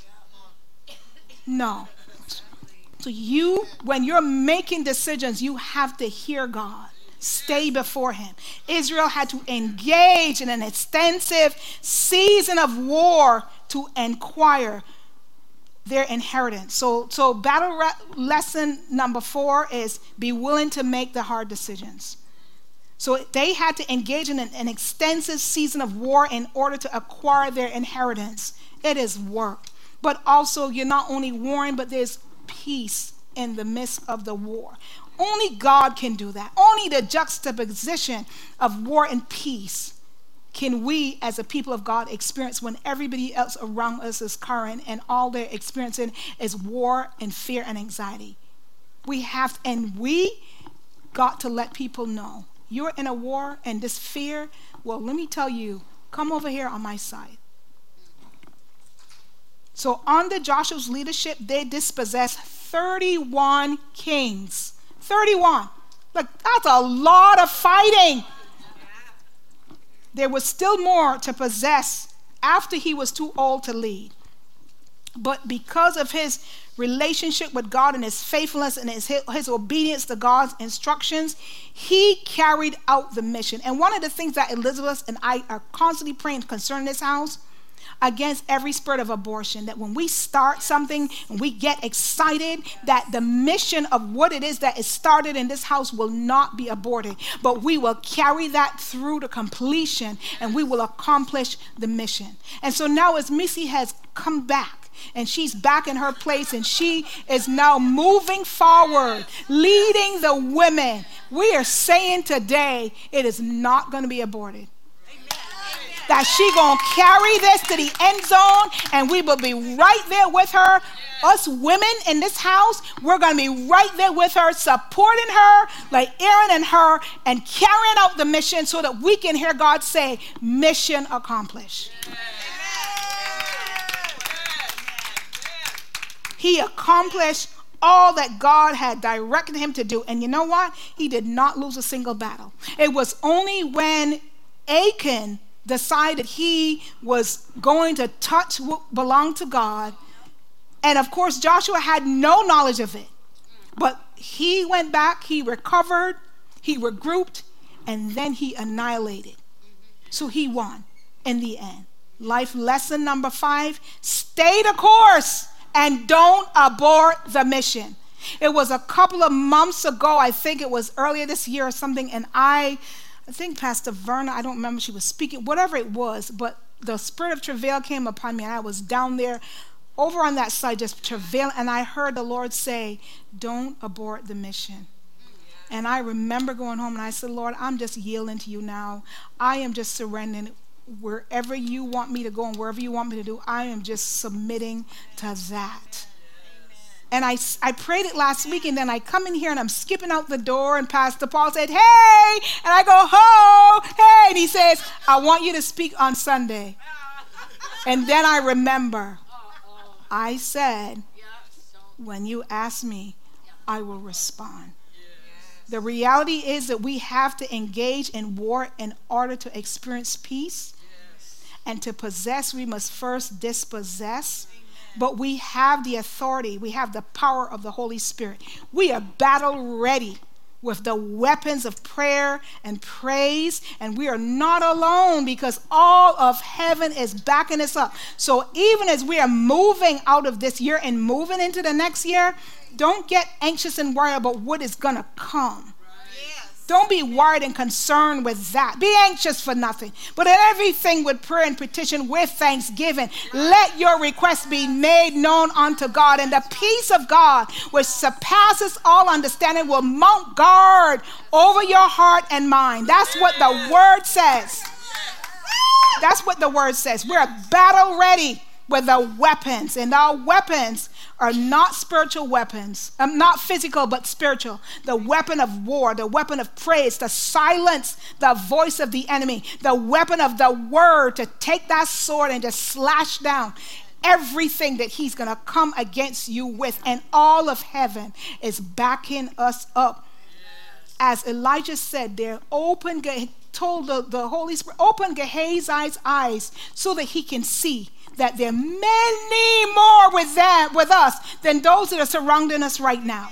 No. So when you're making decisions, you have to hear God. Stay before him. Israel had to engage in an extensive season of war to acquire their inheritance. So battle lesson number 4 is be willing to make the hard decisions. So they had to engage in an extensive season of war in order to acquire their inheritance. It is work. But also you're not only warring, but there's peace in the midst of the war. Only God can do that. Only the juxtaposition of war and peace can we as a people of God experience when everybody else around us is current and all they're experiencing is war and fear and anxiety? We got to let people know, you're in a war and this fear, well, let me tell you, come over here on my side. So under Joshua's leadership, they dispossessed 31 kings. 31. Like, that's a lot of fighting. There was still more to possess after he was too old to lead. But because of his relationship with God and his faithfulness and his obedience to God's instructions, he carried out the mission. And one of the things that Elizabeth and I are constantly praying concerning this house, against every spirit of abortion, that when we start something and we get excited, that the mission of what it is that is started in this house will not be aborted, but we will carry that through to completion and we will accomplish the mission. And so now as Missy has come back and she's back in her place and she is now moving forward, leading the women, we are saying today it is not going to be aborted. That she gonna carry this to the end zone and we will be right there with her. Us women in this house, we're gonna be right there with her, supporting her like Aaron and her, and carrying out the mission so that we can hear God say, mission accomplished. He accomplished all that God had directed him to do. And you know what? He did not lose a single battle. It was only when Achan decided he was going to touch what belonged to God. And of course, Joshua had no knowledge of it. But he went back, he recovered, he regrouped, and then he annihilated. So he won in the end. Life lesson number 5, stay the course and don't abort the mission. It was a couple of months ago, I think it was earlier this year or something, and I think Pastor Verna, I don't remember, she was speaking, whatever it was, but the spirit of travail came upon me and I was down there over on that side just travailing, and I heard the Lord say, don't abort the mission. And I remember going home and I said, Lord, I'm just yielding to you now. I am just surrendering. Wherever you want me to go and wherever you want me to do, I am just submitting to that. And I prayed it last week, and then I come in here and I'm skipping out the door, and Pastor Paul said, hey, and I go, ho, hey, and he says, I want you to speak on Sunday. And then I remember, I said, when you ask me, I will respond. The reality is that we have to engage in war in order to experience peace. And to possess, we must first dispossess. But we have the authority, we have the power of the Holy Spirit. We are battle ready with the weapons of prayer and praise, and we are not alone because all of heaven is backing us up. So even as we are moving out of this year and moving into the next year, don't get anxious and worried about what is going to come. Don't be worried and concerned with that. Be anxious for nothing, but in everything with prayer and petition with thanksgiving, let your requests be made known unto God, and the peace of God, which surpasses all understanding, will mount guard over your heart and mind. That's what the word says. That's what the word says. We're battle ready with the weapons, and our weapons are not spiritual weapons, not physical but spiritual. The weapon of war, the weapon of praise to silence the voice of the enemy, the weapon of the word to take that sword and just slash down everything that he's going to come against you with. And all of heaven is backing us up. As Elijah said there, told the Holy Spirit, open Gehazi's eyes so that he can see that there are many more with us than those that are surrounding us right now.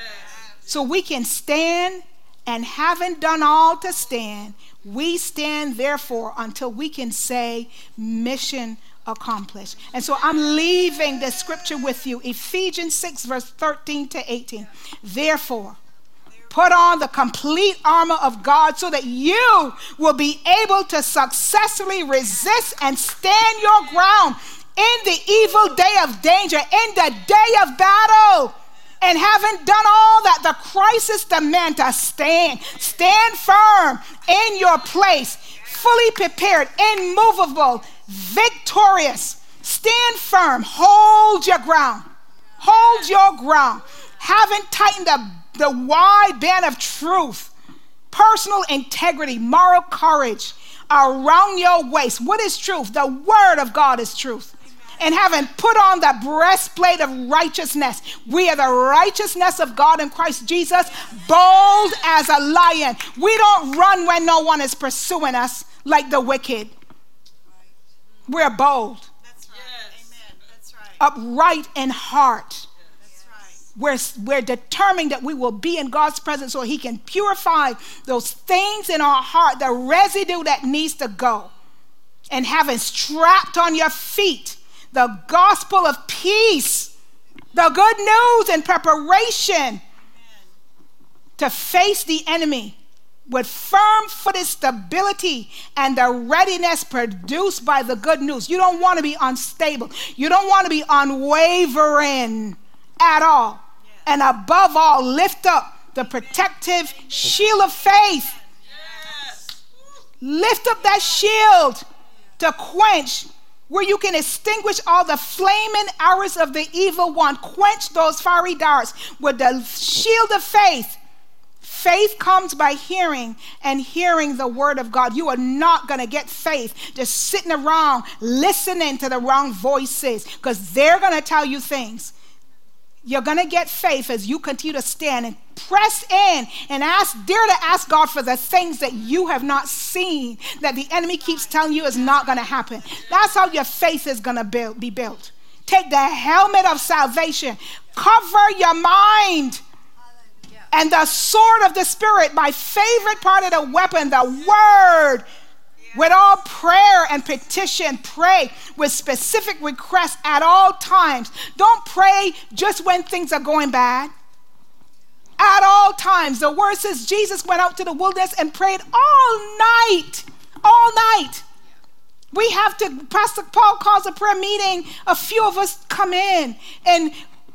So we can stand, and having done all to stand, we stand therefore until we can say mission accomplished. And so I'm leaving the scripture with you, Ephesians 6 verse 13 to 18. Therefore, put on the complete armor of God so that you will be able to successfully resist and stand your ground in the evil day of danger, in the day of battle. And having done all that the crisis demands, to stand firm in your place. fully prepared, immovable, victorious. Stand firm. Hold your ground. Hold your ground. Having tightened the wide band of truth, personal integrity, moral courage around your waist. What is truth? The word of God is truth. And having put on the breastplate of righteousness. We are the righteousness of God in Christ Jesus, bold as a lion. We don't run when no one is pursuing us like the wicked. We're bold. That's right. Yes. Amen. That's right. Upright in heart. That's right. We're determined that we will be in God's presence so he can purify those things in our heart, the residue that needs to go. And having strapped on your feet the gospel of peace, the good news in preparation to face the enemy with firm-footed stability and the readiness produced by the good news. You don't want to be unstable. You don't want to be unwavering at all. And above all, lift up the protective shield of faith. Lift up that shield to quench, where you can extinguish all the flaming arrows of the evil one. Quench those fiery darts with the shield of faith. Faith comes by hearing, and hearing the word of God. You are not going to get faith just sitting around listening to the wrong voices, because they're going to tell you things. You're going to get faith as you continue to stand and press in and dare to ask God for the things that you have not seen, that the enemy keeps telling you is not going to happen. That's how your faith is going to be built. Take the helmet of salvation. Cover your mind. And the sword of the Spirit, my favorite part of the weapon, the word. With all prayer and petition, pray with specific requests at all times. Don't pray just when things are going bad. At all times. The word says Jesus went out to the wilderness and prayed all night. All night. We have to, Pastor Paul calls a prayer meeting. A few of us come in, and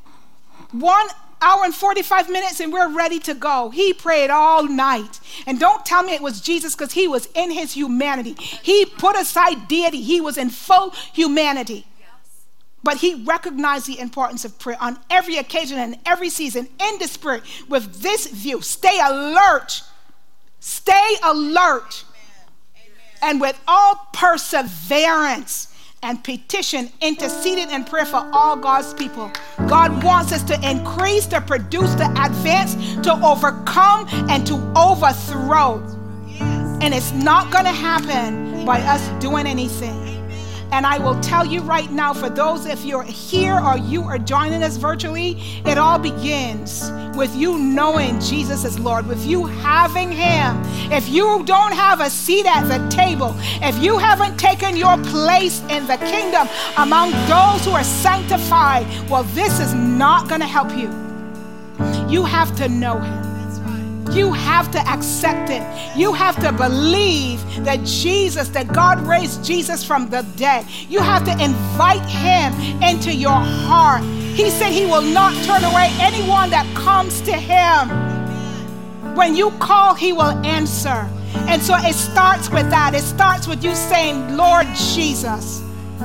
1 hour and 45 minutes and we're ready to go. He prayed all night. And don't tell me it was Jesus, because he was in his humanity. He put aside deity. He was in full humanity. But he recognized the importance of prayer on every occasion and every season in the Spirit with this view. Stay alert. Stay alert. And with all perseverance and petition, interceding in prayer for all God's people. God wants us to increase, to produce, to advance, to overcome, and to overthrow. And it's not going to happen by us doing anything. And I will tell you right now, for those, if you're here or you are joining us virtually, it all begins with you knowing Jesus is Lord, with you having him. If you don't have a seat at the table, if you haven't taken your place in the kingdom among those who are sanctified, well, this is not going to help you. You have to know him. You have to accept it. You have to believe that that God raised Jesus from the dead. You have to invite him into your heart. He said he will not turn away anyone that comes to him. When you call, he will answer. And so it starts with that. It starts with you saying, Lord Jesus,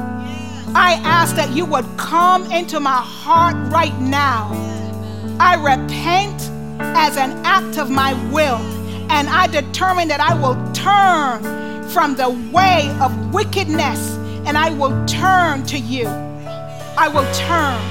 I ask that you would come into my heart right now. I repent as an act of my will, and I determine that I will turn from the way of wickedness, and I will turn to you. I will turn.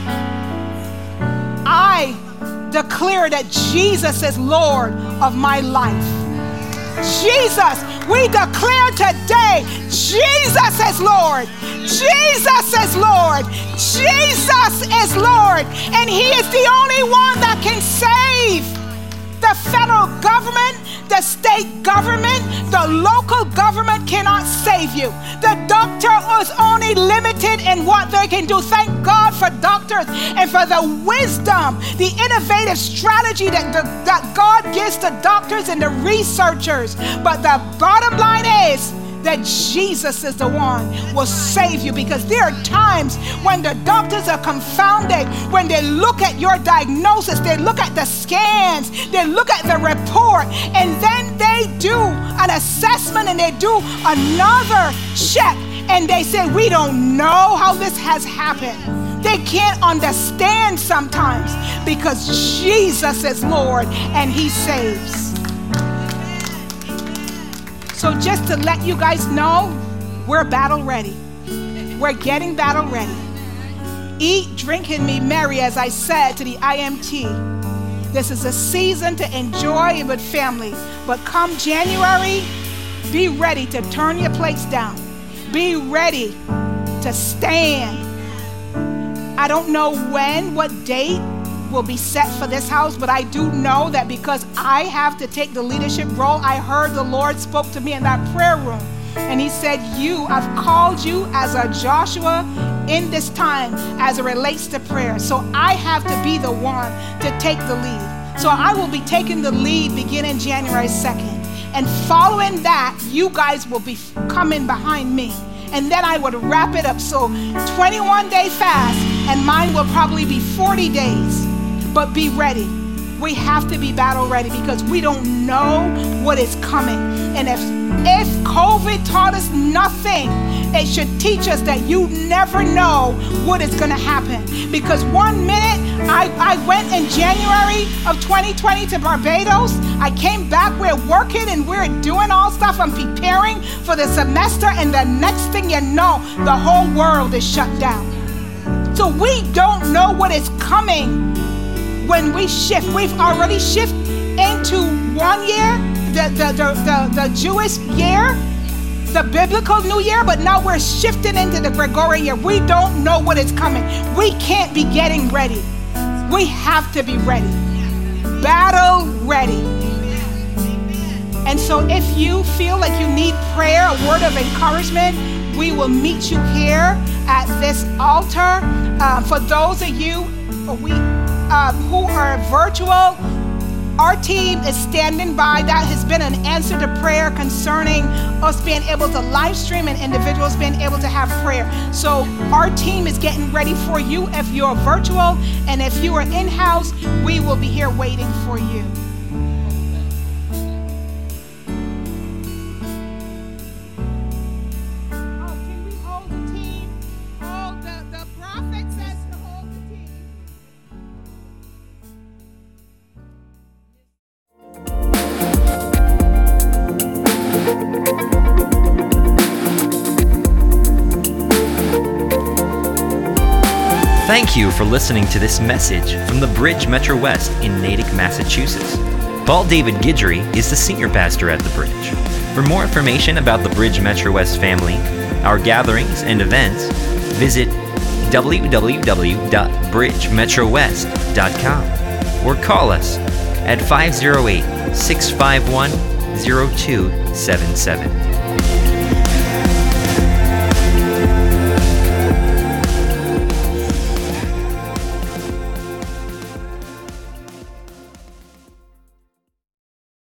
I declare that Jesus is Lord of my life. Jesus, we declare today, Jesus is Lord. Jesus is Lord. Jesus is Lord. And he is the only one that can save. The federal government, the state government, the local government cannot save you. The doctor is only limited in what they can do. Thank God for doctors and for the wisdom, the innovative strategy that God gives to doctors and the researchers. But the bottom line is that Jesus is the one who will save you, because there are times when the doctors are confounded, when they look at your diagnosis, they look at the scans, they look at the report, and then they do an assessment and they do another check and they say, we don't know how this has happened. They can't understand sometimes because Jesus is Lord and He saves. So just to let you guys know, we're battle ready. We're getting battle ready. Eat, drink, and be merry, as I said to the IMT. This is a season to enjoy with family. But come January, be ready to turn your plates down. Be ready to stand. I don't know what date will be set for this house, but I do know that because I have to take the leadership role, I heard the Lord spoke to me in that prayer room. And He said, I've called you as a Joshua in this time as it relates to prayer. So I have to be the one to take the lead. So I will be taking the lead beginning January 2nd. And following that, you guys will be coming behind me. And then I would wrap it up. So 21-day fast, and mine will probably be 40 days. But be ready. We have to be battle ready because we don't know what is coming. And if COVID taught us nothing, it should teach us that you never know what is going to happen. Because 1 minute, I went in January of 2020 to Barbados. I came back, we're working and we're doing all stuff. I'm preparing for the semester, and the next thing you know, the whole world is shut down. So we don't know what is coming when we shift. We've already shifted into 1 year, the Jewish year, the biblical new year, but now we're shifting into the Gregorian year. We don't know what is coming. We can't be getting ready. We have to be ready. Battle ready. And so if you feel like you need prayer, a word of encouragement, we will meet you here at this altar. For those of you who are virtual, our team is standing by. That has been an answer to prayer concerning us being able to live stream and individuals being able to have prayer. So our team is getting ready for you if you're virtual, and if you are in-house, we will be here waiting for you. Thank you for listening to this message from the Bridge Metro West in Natick, Massachusetts. Paul David Guidry is the senior pastor at the Bridge. For more information about the Bridge Metro West family, our gatherings and events, visit www.bridgemetrowest.com or call us at 508-651-0277.